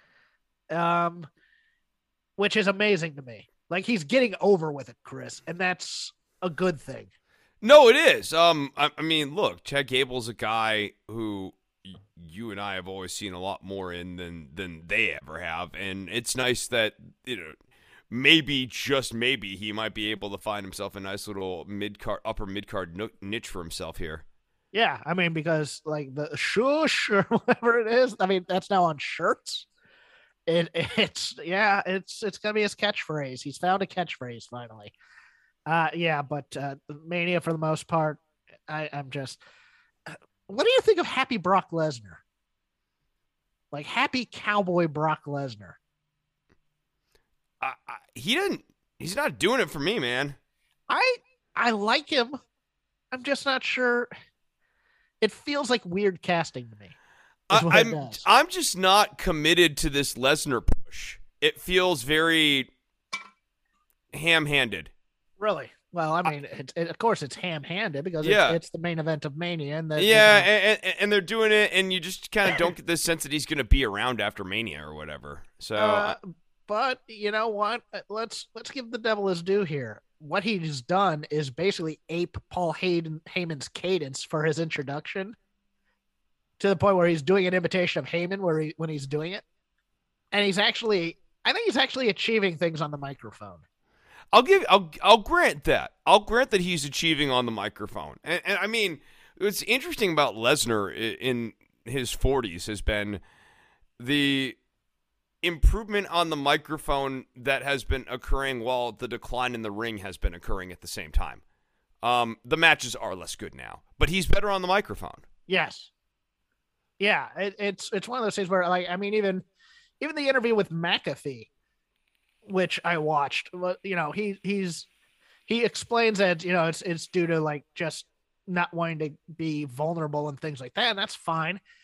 which is amazing to me. Like, he's getting over with it, Chris, and that's a good thing. No, it is. I mean, look, Chad Gable's a guy who you and I have always seen a lot more in than they ever have, and it's nice that, you know, maybe, just maybe, he might be able to find himself a nice little upper mid-card niche for himself here. Yeah, I mean, because like the shush or whatever it is, I mean, that's now on shirts. It's gonna be his catchphrase. He's found a catchphrase finally. But Mania for the most part, I'm just. What do you think of Happy Brock Lesnar? Like Happy Cowboy Brock Lesnar. He's not doing it for me, man. I like him. I'm just not sure. It feels like weird casting to me. I'm just not committed to this Lesnar push. It feels very ham-handed. Really? Well, I mean, of course it's ham-handed because it's the main event of Mania. And they're doing it, and you just kind of don't get the sense that he's going to be around after Mania or whatever. So, but you know what? Let's give the devil his due here. What he's done is basically ape Paul Heyman's cadence for his introduction, to the point where he's doing an imitation of Heyman when he's doing it. And I think he's actually achieving things on the microphone. I'll grant that. I'll grant that he's achieving on the microphone. And I mean, what's interesting about Lesnar in his 40s has been the improvement on the microphone that has been occurring while the decline in the ring has been occurring at the same time. The matches are less good now, but he's better on the microphone. Yes. Yeah, it's one of those things where, like, I mean, even the interview with McAfee, which I watched, you know, he explains that, you know, it's due to like just not wanting to be vulnerable and things like that, and that's fine.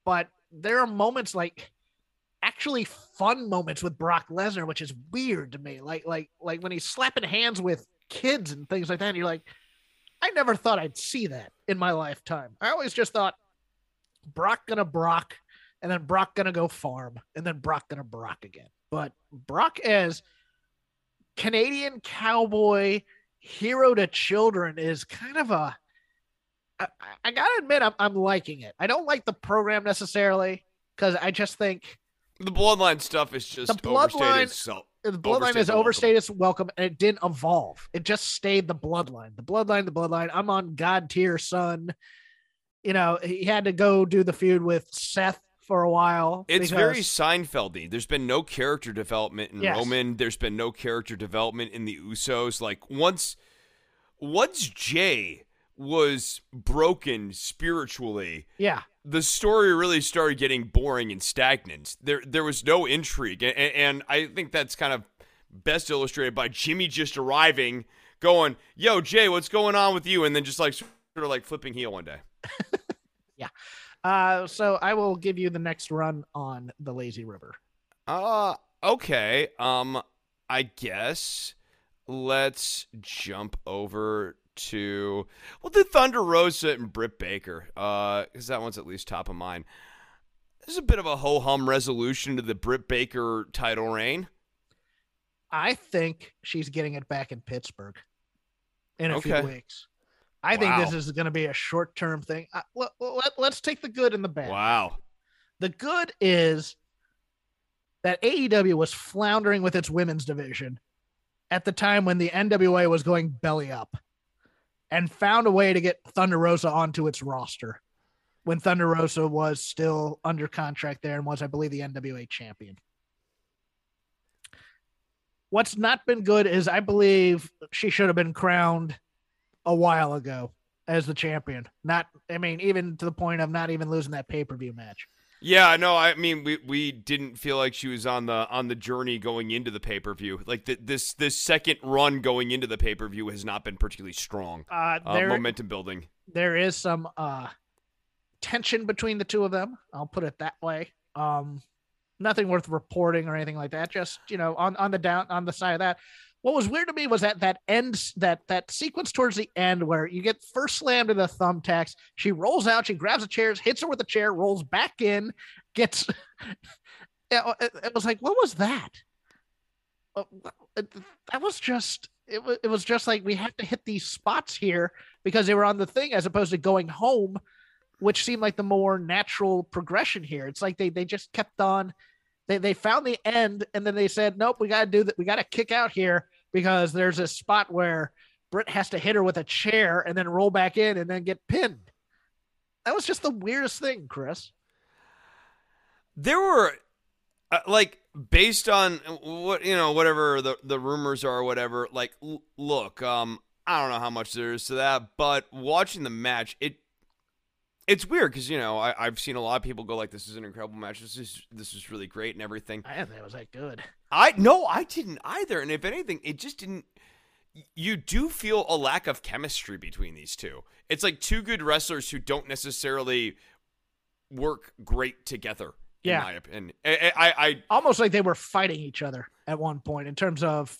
but there are moments like actually fun moments with Brock Lesnar, which is weird to me. Like when he's slapping hands with kids and things like that. And you're like, I never thought I'd see that in my lifetime. I always just thought Brock gonna Brock, and then Brock gonna go farm, and then Brock gonna Brock again. But Brock as Canadian cowboy hero to children is kind of a, I gotta admit, I'm liking it. I don't like the program necessarily because I just think the bloodline stuff is just overstated. The bloodline is overstated its welcome, and it didn't evolve. It just stayed the bloodline. The bloodline. I'm on God tier, son. You know, he had to go do the feud with Seth for a while. It's very Seinfeld-y. There's been no character development in Roman. There's been no character development in the Usos. Like once Jay was broken spiritually, the story really started getting boring and stagnant. There was no intrigue, and I think that's kind of best illustrated by Jimmy just arriving, going, "Yo, Jay, what's going on with you?" and then just like sort of like flipping heel one day. So I will give you the next run on the Lazy River. Okay. I guess let's jump over to the Thunder Rosa and Britt Baker, because that one's at least top of mind. This is a bit of a ho-hum resolution to the Britt Baker title reign. I think she's getting it back in Pittsburgh in a few weeks. I think this is going to be a short-term thing. Let's take the good and the bad. Wow. The good is that AEW was floundering with its women's division at the time when the NWA was going belly up, and found a way to get Thunder Rosa onto its roster when Thunder Rosa was still under contract there and was, I believe, the NWA champion. What's not been good is I believe she should have been crowned a while ago as the champion. Even to the point of not even losing that pay-per-view match. Yeah, no, I mean, we didn't feel like she was on the journey going into the pay-per-view. Like this second run going into the pay-per-view has not been particularly strong. Momentum building. There is some tension between the two of them. I'll put it that way. Nothing worth reporting or anything like that. Just, on the side of that. What was weird to me was that sequence towards the end where you get first slammed to the thumbtacks. She rolls out, she grabs the chairs, hits her with the chair, rolls back in, gets. It was like, what was that? That was just. It was just like we have to hit these spots here because they were on the thing as opposed to going home, which seemed like the more natural progression here. It's like they just kept on. They found the end, and then they said, nope, we got to do that. We got to kick out here because there's a spot where Britt has to hit her with a chair and then roll back in and then get pinned. That was just the weirdest thing, Chris. There were, based on what, whatever the rumors are or whatever, look, I don't know how much there is to that, but watching the match, it's weird because, I've seen a lot of people go like, this is an incredible match. This is really great and everything. I didn't think it was that good. I didn't either. And if anything, it just didn't. You do feel a lack of chemistry between these two. It's like two good wrestlers who don't necessarily work great together. Yeah. In my opinion. I almost like they were fighting each other at one point in terms of,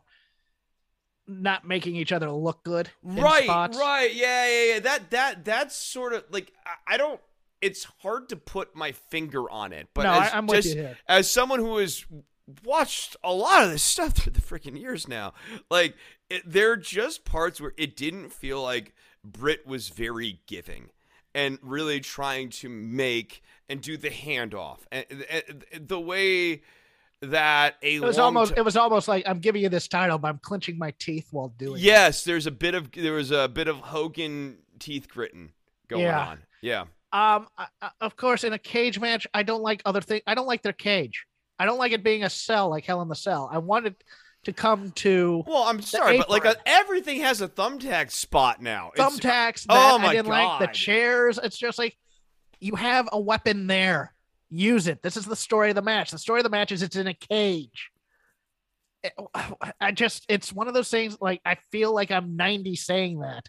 not making each other look good. Right. Yeah. That's sort of like, I don't, it's hard to put my finger on it, but I'm with you here. As someone who has watched a lot of this stuff through the freaking years now, there are just parts where it didn't feel like Britt was very giving and really trying to make and do the handoff and the way that it was almost like I'm giving you this title, but I'm clenching my teeth while doing it. Yes, there was a bit of Hogan teeth gritting going on. Yeah. Of course, in a cage match, I don't like other things. I don't like their cage. I don't like it being a cell like Hell in the Cell. I wanted to come to. Well, I'm sorry, but everything has a thumbtack spot now. Thumbtacks. I didn't like the chairs. It's just like you have a weapon there. Use it. This is the story of the match. The story of the match is it's in a cage. It's one of those things, like, I feel like I'm 90 saying that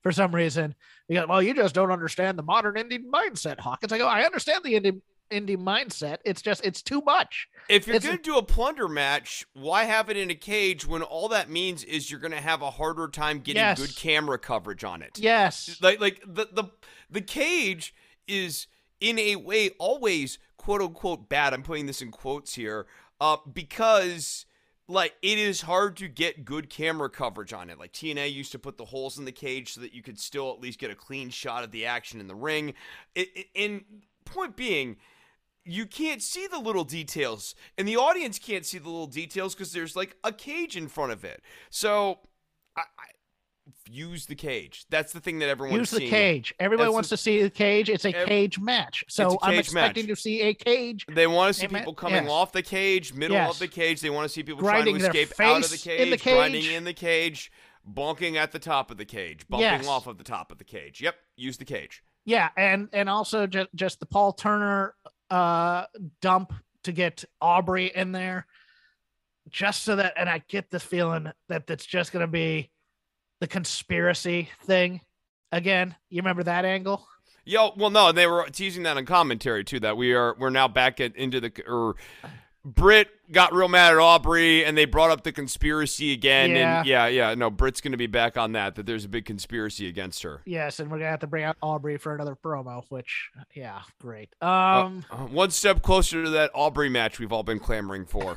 for some reason. Well, you just don't understand the modern indie mindset, Hawkins. I go, I understand the indie mindset. It's just, it's too much. If you're going to do a plunder match, why have it in a cage when all that means is you're going to have a harder time getting good camera coverage on it? Yes. Like the cage is in a way always quote unquote bad. I'm putting this in quotes here, because like it is hard to get good camera coverage on it. Like TNA used to put the holes in the cage so that you could still at least get a clean shot of the action in the ring. And point being, you can't see the little details, and the audience can't see the little details because there's like a cage in front of it. So I use the cage. That's the thing that everyone use the cage. Everybody wants to see the cage. It's a cage match. So I'm expecting to see a cage. They want to see people coming off the cage, middle of the cage. They want to see people grinding trying to escape out of the cage, grinding in the cage, bonking at the top of the cage, bumping off of the top of the cage. Yep, use the cage. Yeah, and also just the Paul Turner dump to get Aubrey in there, just so that, and I get the feeling that it's just going to be the conspiracy thing again. You remember that angle? Well, no, they were teasing that in commentary too. That we're now back into Britt got real mad at Aubrey, and they brought up the conspiracy again. And no, Britt's going to be back on that there's a big conspiracy against her. Yes, and we're going to have to bring out Aubrey for another promo, which, great. One step closer to that Aubrey match we've all been clamoring for.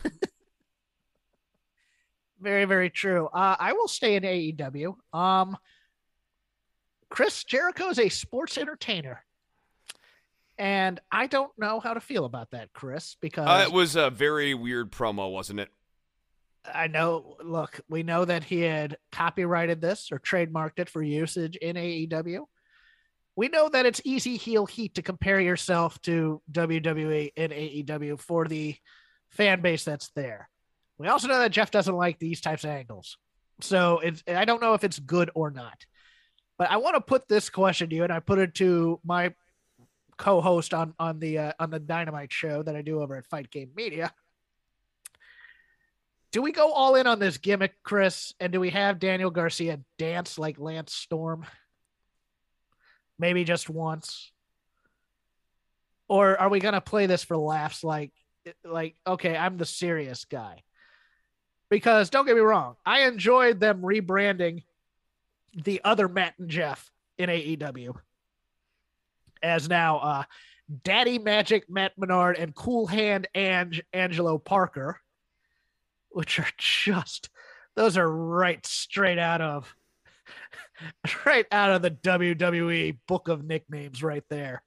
Very, very true. I will stay in AEW. Chris Jericho is a sports entertainer. And I don't know how to feel about that, Chris, because it was a very weird promo, wasn't it? I know. Look, we know that he had copyrighted this or trademarked it for usage in AEW. We know that it's easy heel heat to compare yourself to WWE and AEW for the fan base that's there. We also know that Jeff doesn't like these types of angles. So I don't know if it's good or not. But I want to put this question to you, and I put it to my co-host on the Dynamite show that I do over at Fight Game Media. Do we go all in on this gimmick, Chris? And do we have Daniel Garcia dance like Lance Storm? Maybe just once? Or are we going to play this for laughs like, okay, I'm the serious guy? Because don't get me wrong, I enjoyed them rebranding the other Matt and Jeff in AEW as now Daddy Magic Matt Menard and Cool Hand Angelo Parker, which are those are right out of the WWE book of nicknames right there.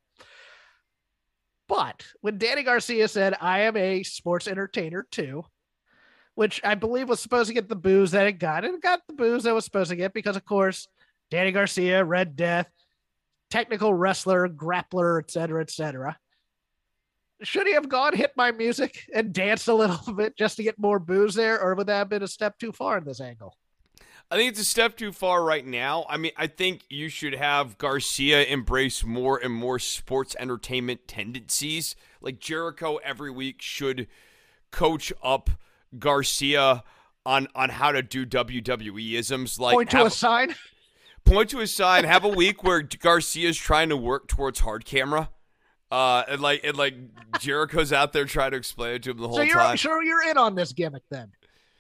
But when Danny Garcia said, I am a sports entertainer too, which I believe was supposed to get the boos that it got. And it got the boos that it was supposed to get because, of course, Danny Garcia, Red Death, technical wrestler, grappler, etc., etc. Should he have gone hit my music and danced a little bit just to get more boos there, or would that have been a step too far in this angle? I think it's a step too far right now. I mean, I think you should have Garcia embrace more and more sports entertainment tendencies. Like Jericho every week should coach up Garcia on how to do WWE-isms. Like point to a sign. Point to a sign. Have a week where Garcia's trying to work towards hard camera. And like Jericho's out there trying to explain it to him the whole time. So you're in on this gimmick then?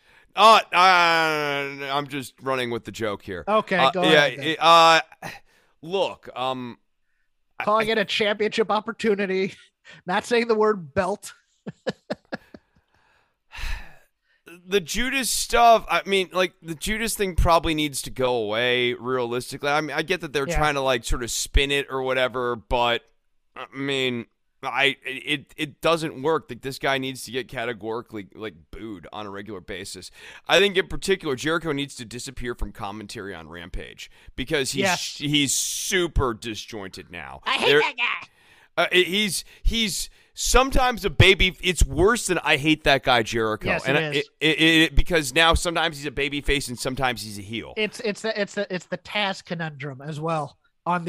I'm just running with the joke here. Okay, go ahead. Look, calling it a championship opportunity, not saying the word belt. The Judas stuff, I mean, like, the Judas thing probably needs to go away, realistically. I mean, I get that they're trying to, like, sort of spin it or whatever, but, I mean, it doesn't work. Like, this guy needs to get categorically, like, booed on a regular basis. I think, in particular, Jericho needs to disappear from commentary on Rampage, because he's super disjointed now. I hate that guy. He's sometimes a baby. It's worse than I hate that guy Jericho. Yes, and it is. It because now sometimes he's a baby face and sometimes he's a heel. It's the Taz conundrum as well on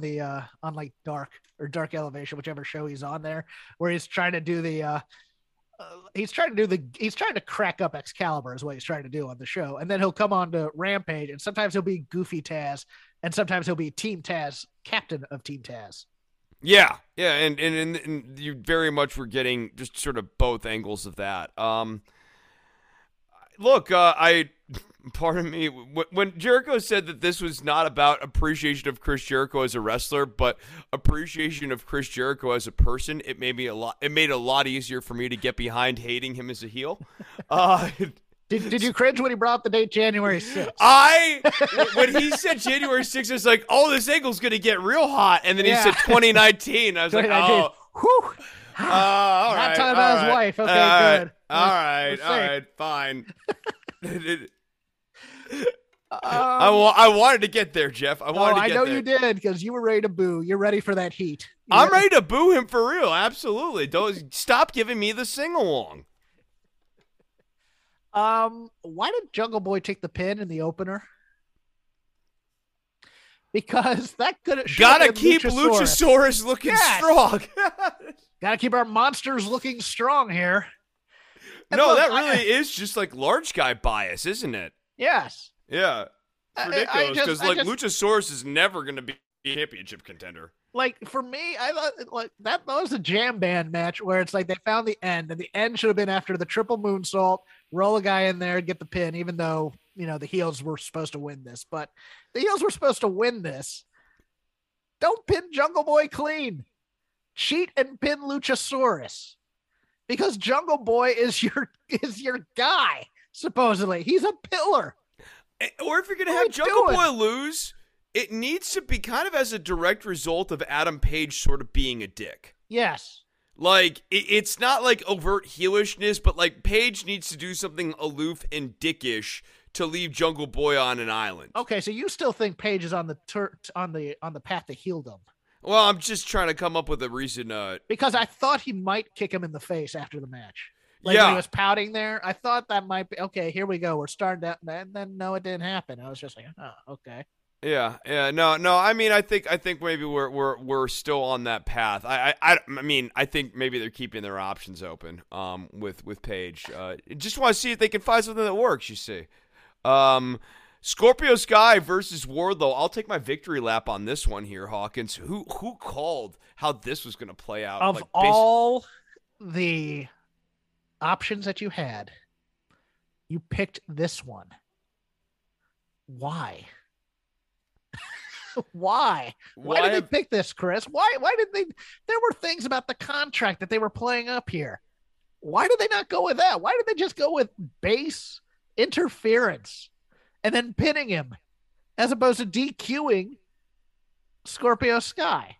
like Dark Elevation, whichever show he's on there, where he's trying to do the he's trying to crack up Excalibur is what he's trying to do on the show. And then he'll come on to Rampage, and sometimes he'll be Goofy Taz, and sometimes he'll be Team Taz, captain of Team Taz. Yeah, and you very much were getting just sort of both angles of that. Look, pardon me, when Jericho said that this was not about appreciation of Chris Jericho as a wrestler, but appreciation of Chris Jericho as a person, it made it a lot easier for me to get behind hating him as a heel. Did you cringe when he brought up the date January 6th? When he said January 6th, I was like, oh, this angle's going to get real hot. And then he said 2019. I was like, oh. Whew. All right. Not talking about his wife. Okay, good. All right, fine. I wanted to get there, Jeff. I know you did, because you were ready to boo. You're ready for that heat. I'm ready to boo him for real. Absolutely. Don't stop giving me the sing along. Why did Jungle Boy take the pin in the opener? Because that could have gotta keep Luchasaurus looking strong. Gotta keep our monsters looking strong here. And that really is just like large guy bias, isn't it? Yes. Yeah. It's ridiculous because Luchasaurus is never going to be a championship contender. Like, for me, I thought like that was a jam band match where it's like they found the end, and the end should have been after the triple moonsault, roll a guy in there, get the pin, even though, the heels were supposed to win this. But the heels were supposed to win this. Don't pin Jungle Boy clean. Cheat and pin Luchasaurus. Because Jungle Boy is your guy, supposedly. He's a pillar. Or if you're going to have Jungle Boy lose, it needs to be kind of as a direct result of Adam Page sort of being a dick. Yes. Like, it's not like overt heelishness, but like Page needs to do something aloof and dickish to leave Jungle Boy on an island. Okay, so you still think Page is on the path to heeldom? Well, I'm just trying to come up with a reason. Because I thought he might kick him in the face after the match. When he was pouting there, I thought that might be, okay, here we go. We're starting that. And then, no, it didn't happen. I was just like, oh, okay. Yeah. No. I mean, I think maybe we're still on that path. I mean, I think maybe they're keeping their options open. With Page. Just want to see if they can find something that works. You see. Scorpio Sky versus Wardlow. I'll take my victory lap on this one here, Hawkins. Who called how this was going to play out? Of all the options that you had, you picked this one. Why? Why did they pick this, Chris? Why did they? There were things about the contract that they were playing up here. Why did they not go with that? Why did they just go with base interference and then pinning him as opposed to DQing Scorpio Sky?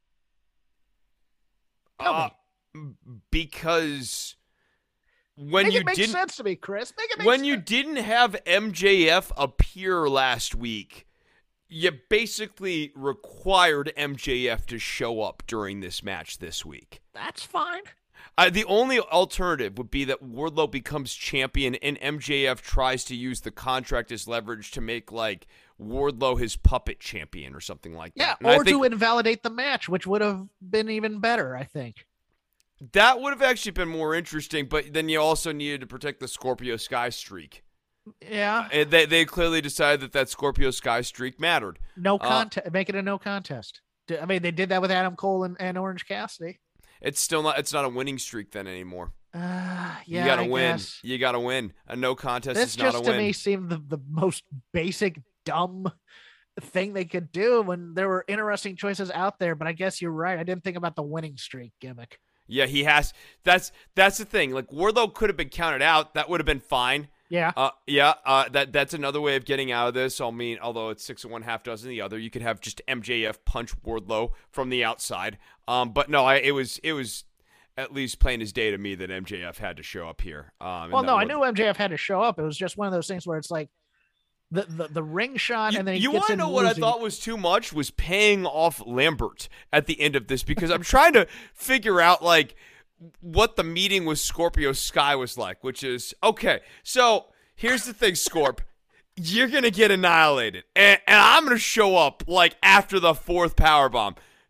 Tell me. Because when it makes sense to me, Chris. You didn't have MJF appear last week, you basically required MJF to show up during this match this week. That's fine. The only alternative would be that Wardlow becomes champion and MJF tries to use the contract as leverage to make, like, Wardlow his puppet champion or something like that. Yeah, or to invalidate the match, which would have been even better, I think. That would have actually been more interesting, but then you also needed to protect the Scorpio Sky streak. Yeah. And they clearly decided that Scorpio Sky streak mattered. No contest. Make it a no contest. I mean, they did that with Adam Cole and Orange Cassidy. It's not a winning streak then anymore. Yeah, you gotta win. Guess. You gotta win. A no contest this is not a win. This just to me seemed the most basic, dumb thing they could do when there were interesting choices out there. But I guess you're right. I didn't think about the winning streak gimmick. Yeah, he has. That's the thing. Like, Wardlow could have been counted out. That would have been fine. Yeah. That's another way of getting out of this. I mean, although it's 6 of one, half dozen the other, you could have just MJF punch Wardlow from the outside. But no, it was at least plain as day to me that MJF had to show up here. I knew MJF had to show up. It was just one of those things where it's like the ring shot, and then you want to know what I thought was too much was paying off Lambert at the end of this, because I'm trying to figure out like what the meeting with Scorpio Sky was like, which is, okay, so here's the thing, Scorp. You're going to get annihilated, and I'm going to show up like after the 4th powerbomb.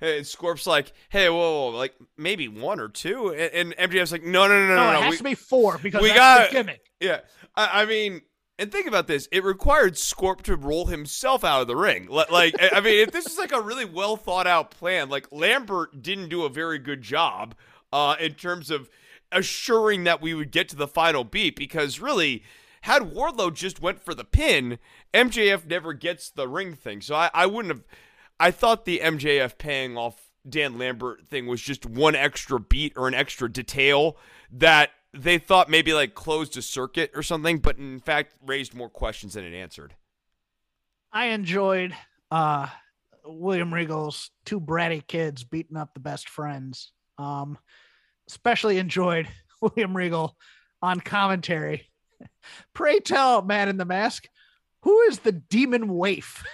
Scorp's like, hey, whoa, like maybe 1 or 2. And MJF's like, no. It has to be 4 because that's the gimmick. Yeah. I mean, and think about this. It required Scorp to roll himself out of the ring. Like, I mean, if this is like a really well thought out plan, like Lambert didn't do a very good job in terms of assuring that we would get to the final beat, because really, had Wardlow just went for the pin, MJF never gets the ring thing. So I wouldn't have. I thought the MJF paying off Dan Lambert thing was just one extra beat or an extra detail that they thought maybe like closed a circuit or something, but in fact raised more questions than it answered. I enjoyed William Regal's 2 bratty kids beating up the best friends. Especially enjoyed William Regal on commentary. Pray tell, Man in the Mask, who is the demon waif?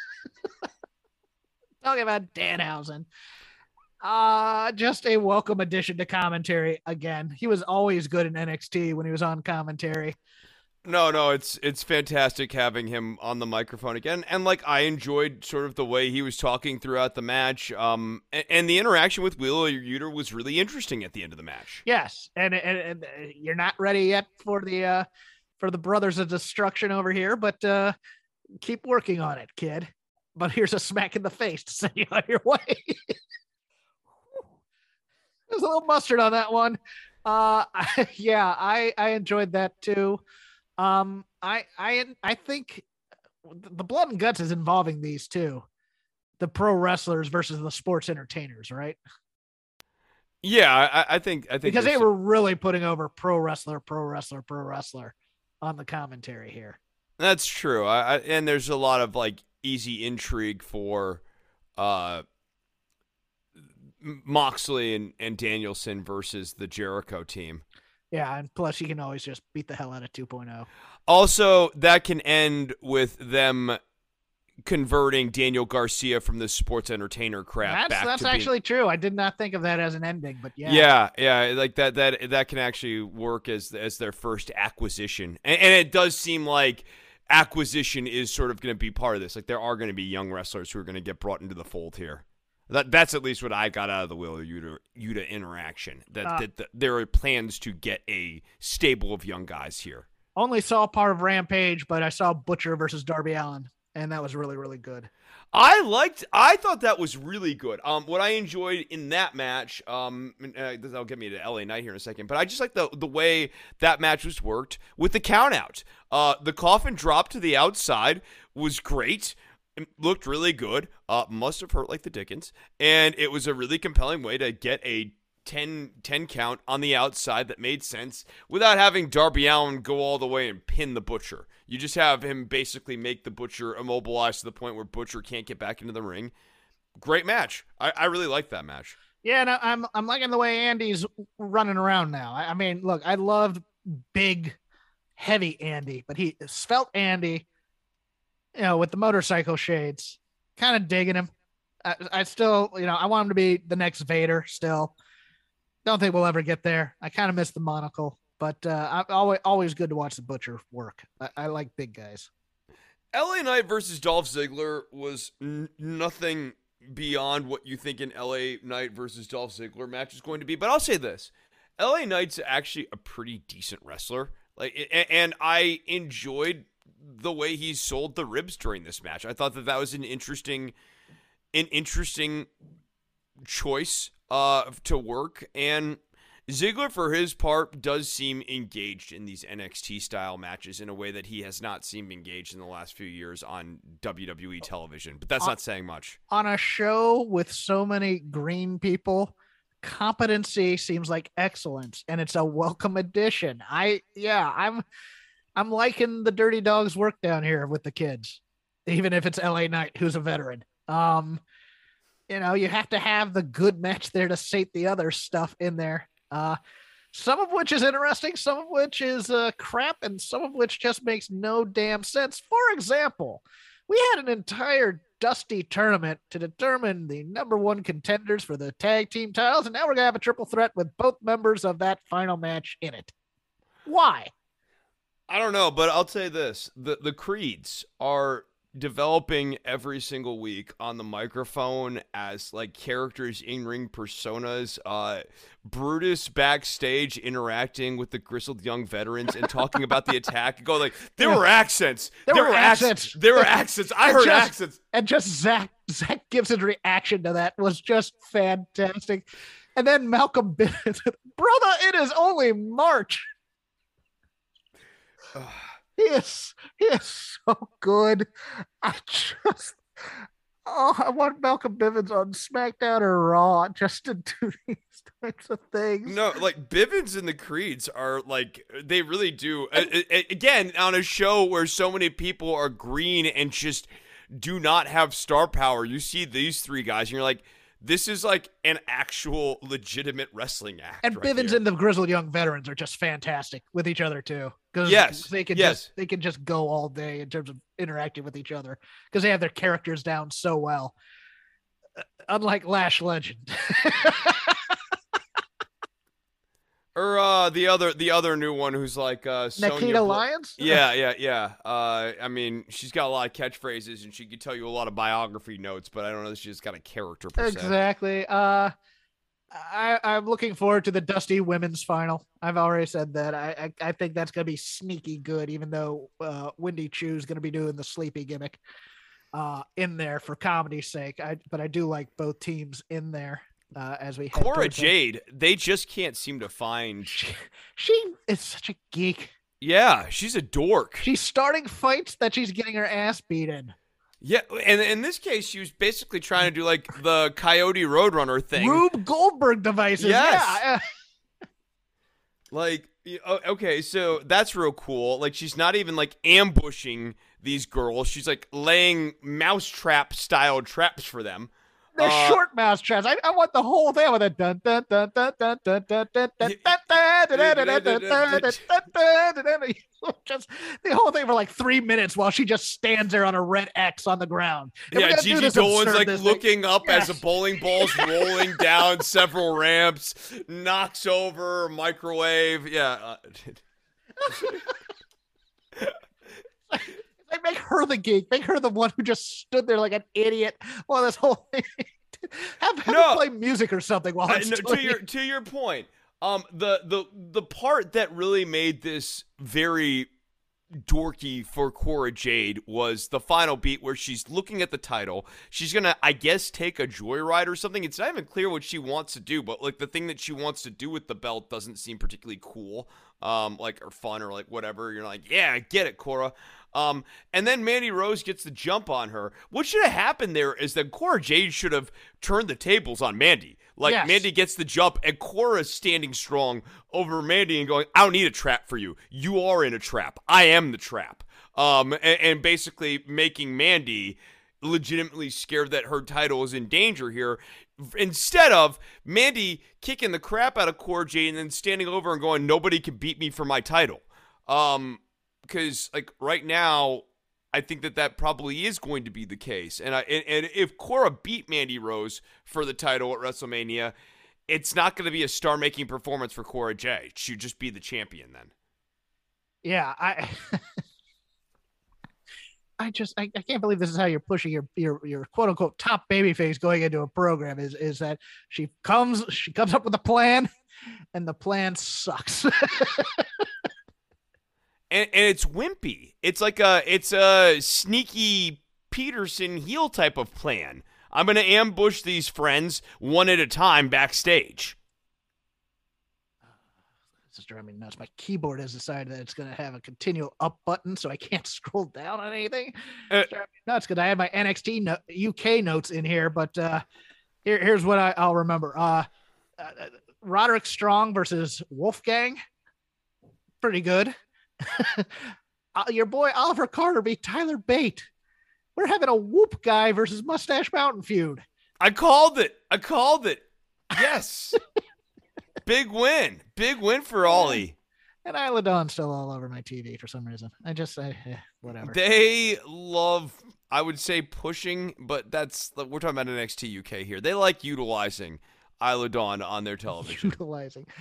Talking about Danhausen. Just a welcome addition to commentary again. He was always good in NXT when he was on commentary. No, it's fantastic having him on the microphone again. And like, I enjoyed sort of the way he was talking throughout the match. And the interaction with Wheeler Yuta was really interesting at the end of the match. Yes. And you're not ready yet for the Brothers of Destruction over here, but keep working on it, kid. But here's a smack in the face to send you on your way. There's a little mustard on that one. I enjoyed that too. I think the blood and guts is involving these two, the pro wrestlers versus the sports entertainers, right? Yeah, I think because they were really putting over pro wrestler on the commentary here. That's true. And there's a lot of like easy intrigue for Moxley and Danielson versus the Jericho team. Yeah, and plus you can always just beat the hell out of 2.0. Also, that can end with them converting Daniel Garcia from the sports entertainer crap back that's to actually true. I did not think of that as an ending, but yeah. Yeah, like that can actually work as their first acquisition. And it does seem like acquisition is sort of going to be part of this. Like, there are going to be young wrestlers who are going to get brought into the fold here. That's at least what I got out of the Wheeler Yuta interaction. That there are plans to get a stable of young guys here. Only saw part of Rampage, but I saw Butcher versus Darby Allin, and that was really, really good. I thought that was really good. What I enjoyed in that match, that'll get me to LA Knight here in a second, but I just like the way that match was worked with the count out. The coffin drop to the outside was great. It looked really good. Must have hurt like the Dickens. And it was a really compelling way to get a 10 count on the outside that made sense without having Darby Allin go all the way and pin the Butcher. You just have him basically make the Butcher immobilized to the point where Butcher can't get back into the ring. Great match. I really like that match. Yeah, and I'm liking the way Andy's running around now. I mean, look, I loved big, heavy Andy, but he svelte Andy, with the motorcycle shades, kind of digging him. I still, I want him to be the next Vader still. Don't think we'll ever get there. I kind of miss the monocle, but I'm always good to watch the Butcher work. I like big guys. LA Knight versus Dolph Ziggler was nothing beyond what you think an LA Knight versus Dolph Ziggler match is going to be. But I'll say this. LA Knight's actually a pretty decent wrestler. And I enjoyed the way he sold the ribs during this match. I thought that was an interesting choice to work. And Ziggler, for his part, does seem engaged in these NXT style matches in a way that he has not seemed engaged in the last few years on WWE television. But that's not saying much. On a show with so many green people, competency seems like excellence, and it's a welcome addition. I'm liking the Dirty Dogs work down here with the kids, even if it's LA Knight, who's a veteran. You have to have the good match there to sate the other stuff in there. Some of which is interesting, some of which is crap, and some of which just makes no damn sense. For example, we had an entire dusty tournament to determine the number one contenders for the tag team titles, and now we're going to have a triple threat with both members of that final match in it. Why? I don't know, but I'll say this. The Creeds are developing every single week on the microphone as like characters in ring personas. Brutus backstage interacting with the grizzled young veterans and talking about the attack. Go like there were accents. There were accents. There were accents. I heard accents. And just Zach Gibson's reaction to that was just fantastic. And then Malcolm Bivens, brother, it is only March. He is so good. I want Malcolm Bivens on SmackDown or Raw just to do these types of things. No, like Bivens and the Creeds are like, they really do. Again, on a show where so many people are green and just do not have star power, you see these three guys and you're like, this is like an actual legitimate wrestling act. And right Bivens here. and the Grizzled Young Veterans are just fantastic with each other too. Yes, they can just go all day in terms of interacting with each other because they have their characters down so well. Unlike Lash Legend. Or the other new one who's like Nikita Lyons? Yeah. I mean, she's got a lot of catchphrases and she could tell you a lot of biography notes, but I don't know if she's got a character per se. Exactly. I'm looking forward to the Dusty Women's Final. I've already said that. I think that's going to be sneaky good, even though Wendy Chu's going to be doing the sleepy gimmick in there for comedy's sake. But I do like both teams in there. As we head Cora Jade, they just can't seem to find. She is such a geek. Yeah, she's a dork. She's starting fights that she's getting her ass beaten. Yeah, and in this case, she was basically trying to do like the Coyote Roadrunner thing. Rube Goldberg devices. Yes. Yeah. Like, okay, so that's real cool. Like, she's not even like ambushing these girls. She's like laying mousetrap style traps for them. They're short mouse traps. I want the whole thing with a dun dun dun dun dun dun dun dun dun. Just the whole thing for like 3 minutes while she just stands there on a red X on the ground. Yeah, Gigi Dolan's like looking up as a bowling ball's rolling down several ramps, knocks over microwave. Yeah. Like, make her the geek. Make her the one who just stood there like an idiot while this whole thing. Have her play music or something while it's to your point. The part that really made this very dorky for Cora Jade was the final beat where she's looking at the title. She's gonna, I guess, take a joyride or something. It's not even clear what she wants to do, but like the thing that she wants to do with the belt doesn't seem particularly cool, like or fun or like whatever. You're like, yeah, I get it, Cora. And then Mandy Rose gets the jump on her. What should have happened there is that Cora Jade should have turned the tables on Mandy. Like, yes. Mandy gets the jump, and Cora's standing strong over Mandy and going, I don't need a trap for you. You are in a trap. I am the trap. And basically making Mandy legitimately scared that her title is in danger here. Instead of Mandy kicking the crap out of Cora Jade and then standing over and going, nobody can beat me for my title. Because, like, right now, I think that probably is going to be the case. And if Cora beat Mandy Rose for the title at WrestleMania, it's not going to be a star-making performance for Cora Jade. She'd just be the champion then. Yeah, I can't believe this is how you're pushing your quote-unquote top babyface going into a program is that she comes up with a plan, and the plan sucks. And it's wimpy. It's like a sneaky Peterson heel type of plan. I'm going to ambush these friends one at a time backstage. This is driving me nuts. My keyboard has decided that it's going to have a continual up button, so I can't scroll down on anything. It's driving me nuts because I had my NXT UK notes in here, but here's what I'll remember. Roderick Strong versus Wolfgang. Pretty good. Your boy Oliver Carter beat Tyler Bate. We're having a Whoop guy versus Mustache Mountain feud. I called it. Yes. Big win for Ollie. And Isla Dawn's still all over my TV for some reason. Whatever. They love, I would say, pushing, but we're talking about NXT UK here. They like utilizing Isla Dawn on their television.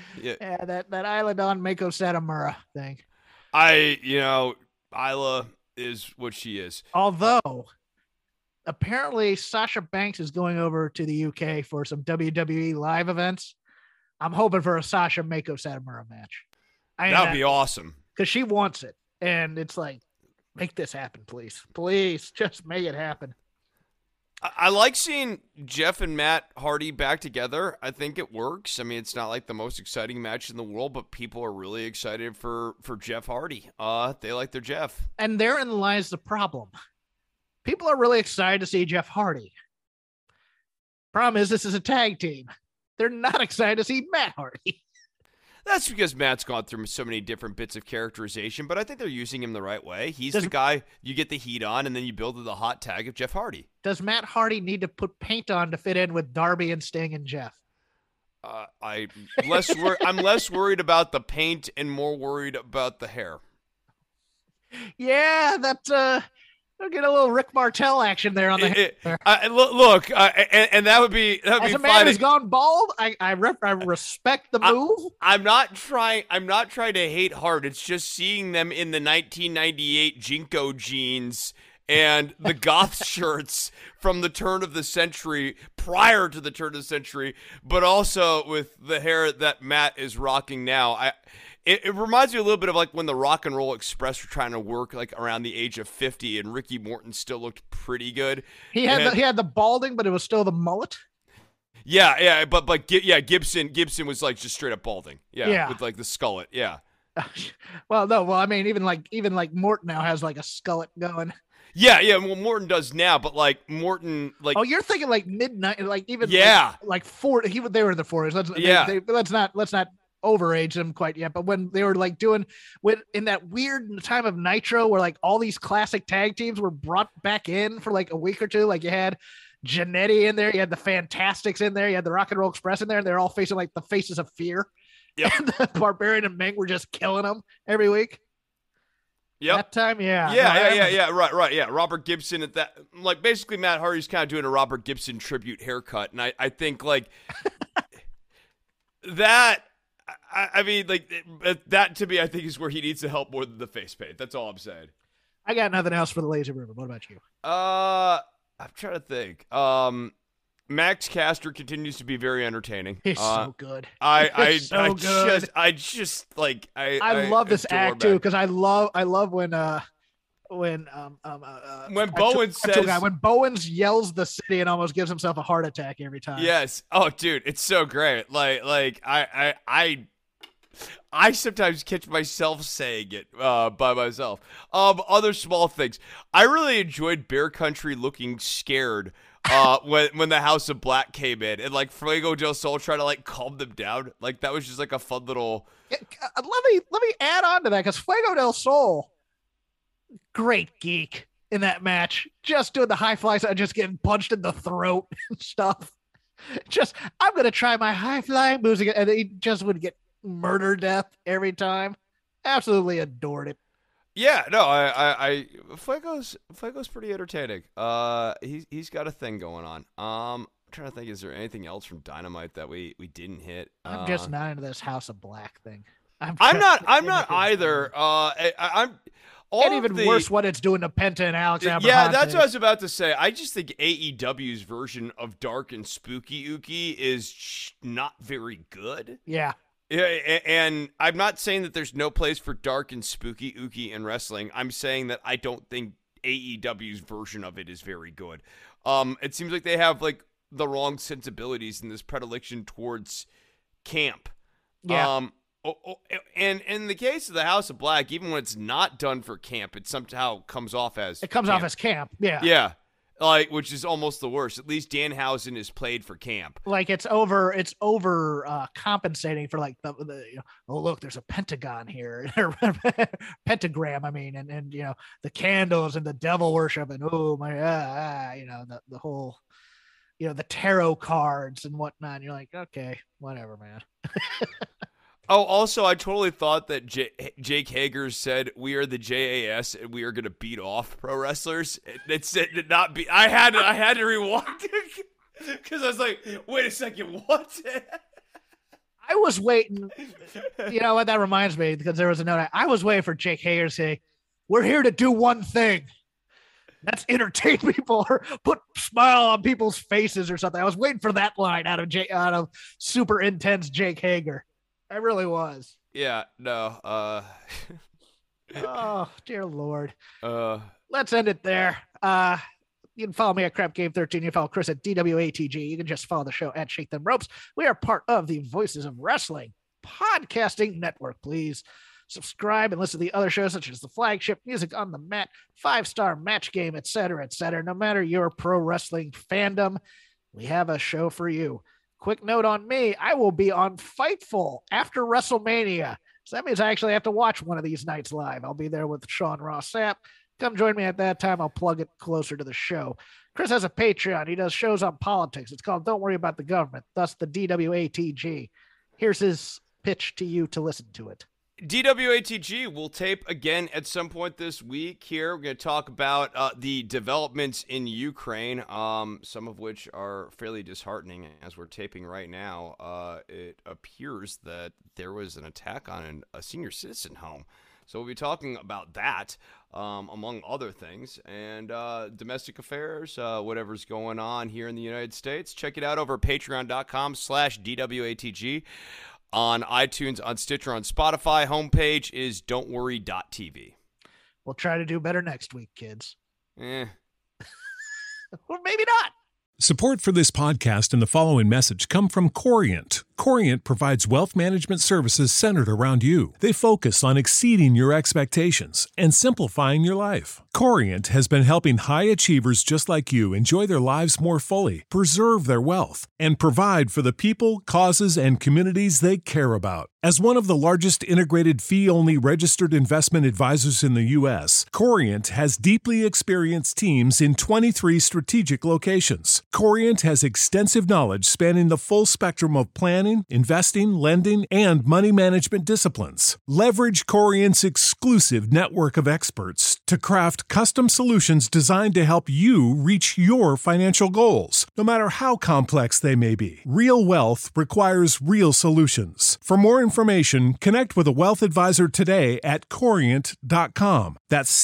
Yeah, that Isla Dawn Mako Satomura thing. Isla, is what she is. Although, apparently Sasha Banks is going over to the UK for some WWE live events. I'm hoping for a Sasha Mako Satomura match. That would be awesome. Because she wants it. And it's like, make this happen, please. Please, just make it happen. I like seeing Jeff and Matt Hardy back together. I think it works. I mean, it's not like the most exciting match in the world, but people are really excited for Jeff Hardy. They like their Jeff. And therein lies the problem. People are really excited to see Jeff Hardy. Problem is, this is a tag team. They're not excited to see Matt Hardy. That's because Matt's gone through so many different bits of characterization, but I think they're using him the right way. He's the guy you get the heat on, and then you build the hot tag of Jeff Hardy. Does Matt Hardy need to put paint on to fit in with Darby and Sting and Jeff? I'm less worried about the paint and more worried about the hair. Yeah, we'll get a little Rick Martel action there on the hair. Look, and that would be as a man who's gone bald, I respect the move. I'm not trying to hate hard. It's just seeing them in the 1998 Jinko jeans and the goth shirts from the turn of the century, prior to the turn of the century, but also with the hair that Matt is rocking now. It reminds me a little bit of like when the Rock and Roll Express were trying to work like around the age of 50, and Ricky Morton still looked pretty good. He had the balding, but it was still the mullet. Yeah, but Gibson was like just straight up balding. Yeah, with like the skullet. Yeah. I mean, even like Morton now has like a skullet going. Yeah. Well, Morton does now, but like Morton, like. Oh, you're thinking like midnight, like even. Yeah. Like 40. They were in the 40s. Let's not overage them quite yet, but when they were like doing in that weird time of Nitro where like all these classic tag teams were brought back in for like a week or two, like you had Jannetty in there, you had the Fantastics in there, you had the Rock and Roll Express in there, and they're all facing like the Faces of Fear. Yep. And the Barbarian and Meng were just killing them every week. Yep. That time, yeah. Right. Yeah. Robert Gibson at that, like basically Matt Hardy's kind of doing a Robert Gibson tribute haircut, and I think like that. I mean, like, that to me, I think is where he needs to help more than the face paint. That's all I'm saying. I got nothing else for the Lazy River. What about you? I'm trying to think. Max Caster continues to be very entertaining. He's so good. I love this act too, because I love when Bowens yells the city and almost gives himself a heart attack every time. Yes. Oh, dude, it's so great. Like I sometimes catch myself saying it by myself. Other small things. I really enjoyed Bear Country looking scared when the House of Black came in, and like Fuego del Sol tried to like calm them down. Like that was just like a fun little. Let me add on to that, because Fuego del Sol, great geek in that match, just doing the high flies and just getting punched in the throat and stuff. Just, I'm gonna try my high flying moves again, and he just would get murder death every time. Absolutely adored it. Yeah, no, I Fuego's pretty entertaining. He's got a thing going on. I'm trying to think, is there anything else from Dynamite that we didn't hit? I'm just not into this House of Black thing. I'm not either. And even worse, what it's doing to Penta and Alex Abrahantes. Yeah, that's what I was about to say. I just think AEW's version of Dark and Spooky Uki is not very good. Yeah. Yeah, and I'm not saying that there's no place for Dark and Spooky Uki in wrestling. I'm saying that I don't think AEW's version of it is very good. It seems like they have like the wrong sensibilities in this predilection towards camp. Yeah. And in the case of the House of Black, even when it's not done for camp, it somehow comes off as camp. Yeah. Yeah. Like, which is almost the worst. At least Danhausen is played for camp. Like it's over compensating for like the oh look, there's a pentagon here, pentagram. I mean, and you know the candles and the devil worship and oh my the whole the tarot cards and whatnot. And you're like, okay, whatever, man. Oh, also, I totally thought that Jake Hager said, "We are the JAS, and we are going to beat off pro wrestlers." It did not be. I had to rewind because I was like, "Wait a second, what?" I was waiting. You know what? That reminds me, because there was a note. I was waiting for Jake Hager to say, we're here to do one thing. That's entertain people or put smile on people's faces or something. I was waiting for that line out of super intense Jake Hager. I really was. Yeah, no. Oh, dear Lord. Let's end it there. You can follow me at CrapGame13. You can follow Chris at DWATG. You can just follow the show at Shake Them Ropes. We are part of the Voices of Wrestling podcasting network. Please subscribe and listen to the other shows such as The Flagship, Music on the Mat, 5-Star Match Game, etc., etc. No matter your pro wrestling fandom, we have a show for you. Quick note on me, I will be on Fightful after WrestleMania. So that means I actually have to watch one of these nights live. I'll be there with Sean Ross Sapp. Come join me at that time. I'll plug it closer to the show. Chris has a Patreon. He does shows on politics. It's called Don't Worry About the Government, thus the DWATG. Here's his pitch to you to listen to it. DWATG will tape again at some point this week here. We're going to talk about the developments in Ukraine, some of which are fairly disheartening as we're taping right now. It appears that there was an attack on a senior citizen home. So we'll be talking about that, among other things, and domestic affairs, whatever's going on here in the United States. Check it out over at patreon.com/DWATG. On iTunes, on Stitcher, on Spotify. Homepage is don'tworry.tv. We'll try to do better next week, kids. Or maybe not. Support for this podcast and the following message come from Corient. Corient provides wealth management services centered around you. They focus on exceeding your expectations and simplifying your life. Corient has been helping high achievers just like you enjoy their lives more fully, preserve their wealth, and provide for the people, causes, and communities they care about. As one of the largest integrated fee-only registered investment advisors in the U.S., Corient has deeply experienced teams in 23 strategic locations. Corient has extensive knowledge spanning the full spectrum of planning, investing, lending, and money management disciplines. Leverage Corient's exclusive network of experts to craft custom solutions designed to help you reach your financial goals, no matter how complex they may be. Real wealth requires real solutions. For more information, connect with a wealth advisor today at Corient.com. That's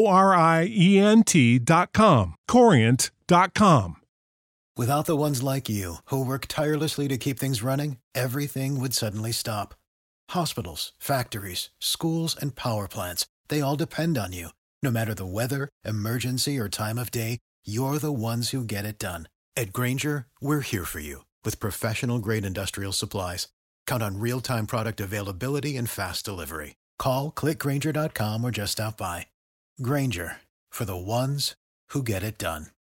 Corient.com. Corient.com. Without the ones like you, who work tirelessly to keep things running, everything would suddenly stop. Hospitals, factories, schools, and power plants, they all depend on you. No matter the weather, emergency, or time of day, you're the ones who get it done. At Grainger, we're here for you with professional-grade industrial supplies. Count on real-time product availability and fast delivery. Call, click Grainger.com, or just stop by. Grainger, for the ones who get it done.